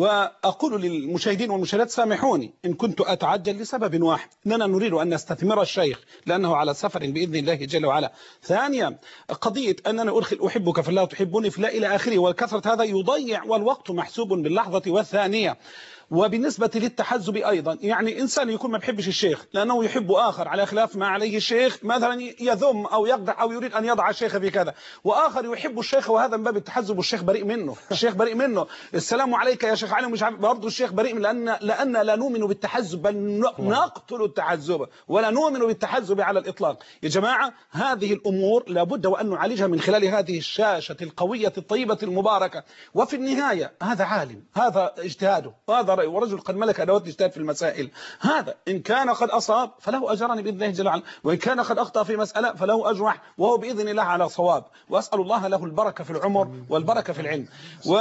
Speaker 1: وأقول للمشاهدين والمشاهدات سامحوني إن كنت أتعجل لسبب واحد، أننا نريد أن نستثمر الشيخ لأنه على سفر بإذن الله جل وعلا. ثانيا قضية أننا أرخل أحبك في الله تحبني في الله إلى آخره، والكثرة هذا يضيع والوقت محسوب باللحظة والثانية. وبالنسبة للتحزب أيضا، يعني إنسان يكون ما بيحبش الشيخ لأنه يحب آخر على خلاف ما عليه الشيخ، مثلا يذم أو يقدح أو يريد أن يضع الشيخ في كذا، وآخر يحب الشيخ وهذا من باب التحزب والشيخ بريء منه، الشيخ بريء منه. السلام عليك يا شيخ علي، مش برضه الشيخ بريء من، لأن لأن لا نؤمن بالتحزب بل نقتل التحزب ولا نؤمن بالتحزب على الإطلاق. يا جماعة هذه الأمور لابد وأن نعالجها من خلال هذه الشاشة القوية الطيبة المباركة. وفي النهاية هذا عالم، هذا اجتهاده، وهذا ورجل قد ملك أدوات الاجتهاد في المسائل. هذا إن كان قد أصاب فله أجران بإذن الله جل وعلا، وإن كان قد أخطأ في مسألة فله أجر واحد وهو بإذن الله على صواب. وأسأل الله له البركة في العمر والبركة في العلم.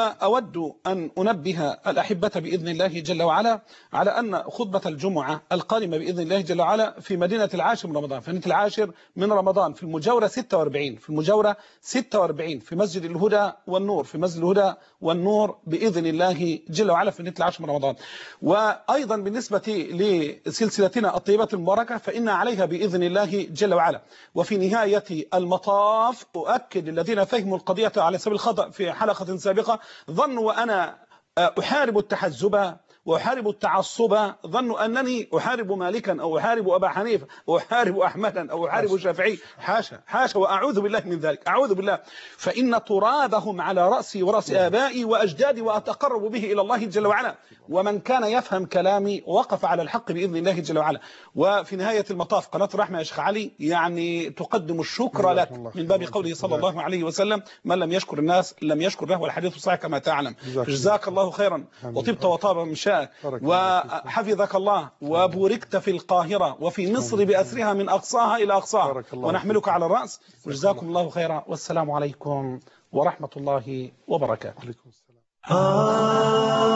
Speaker 1: وأود أن أنبه الأحبة بإذن الله جل وعلا على أن خطبة الجمعة القادمة بإذن الله جل وعلا في مدينة العاشر من رمضان، في مدينة العاشر من رمضان في المجاورة ستة وأربعين، في المجاورة ستة وأربعين في مسجد الهدى والنور، في مسجد الهدى والنور بإذن الله جل وعلا في مدينة العاشر من رمضان. وأيضا بالنسبة لسلسلتنا الطيبة المباركة فإن عليها بإذن الله جل وعلا. وفي نهاية المطاف أؤكد للذين فهموا القضية على سبيل الخطأ في حلقة سابقة، ظنوا وأنا أحارب التحزب وأحارب التعصب، ظنوا أنني أحارب مالكا أو أحارب أبا حنيفة أو أحارب أحمدا أو أحارب الشافعي. حاشا حاشا وأعوذ بالله من ذلك، أعوذ بالله. فإن ترابهم على رأسي ورأس آبائي وأجدادي وأتقرب به إلى الله جل وعلا. ومن كان يفهم كلامي وقف على الحق بإذن الله جل وعلا. وفي نهاية المطاف قناة الرحمة يا شيخ علي يعني تقدم الشكر لك من باب قوله صلى الله عليه وسلم: من لم يشكر الناس لم يشكر له، والحديث صحيح كما تعلم. جزاك الله خيرا وطبت وطاب مشاء، وحفظك الله وبوركت في القاهرة وفي مصر بأسرها من أقصاها إلى أقصاها، ونحملك على الرأس. وجزاكم الله خيرا، والسلام عليكم ورحمة الله وبركاته.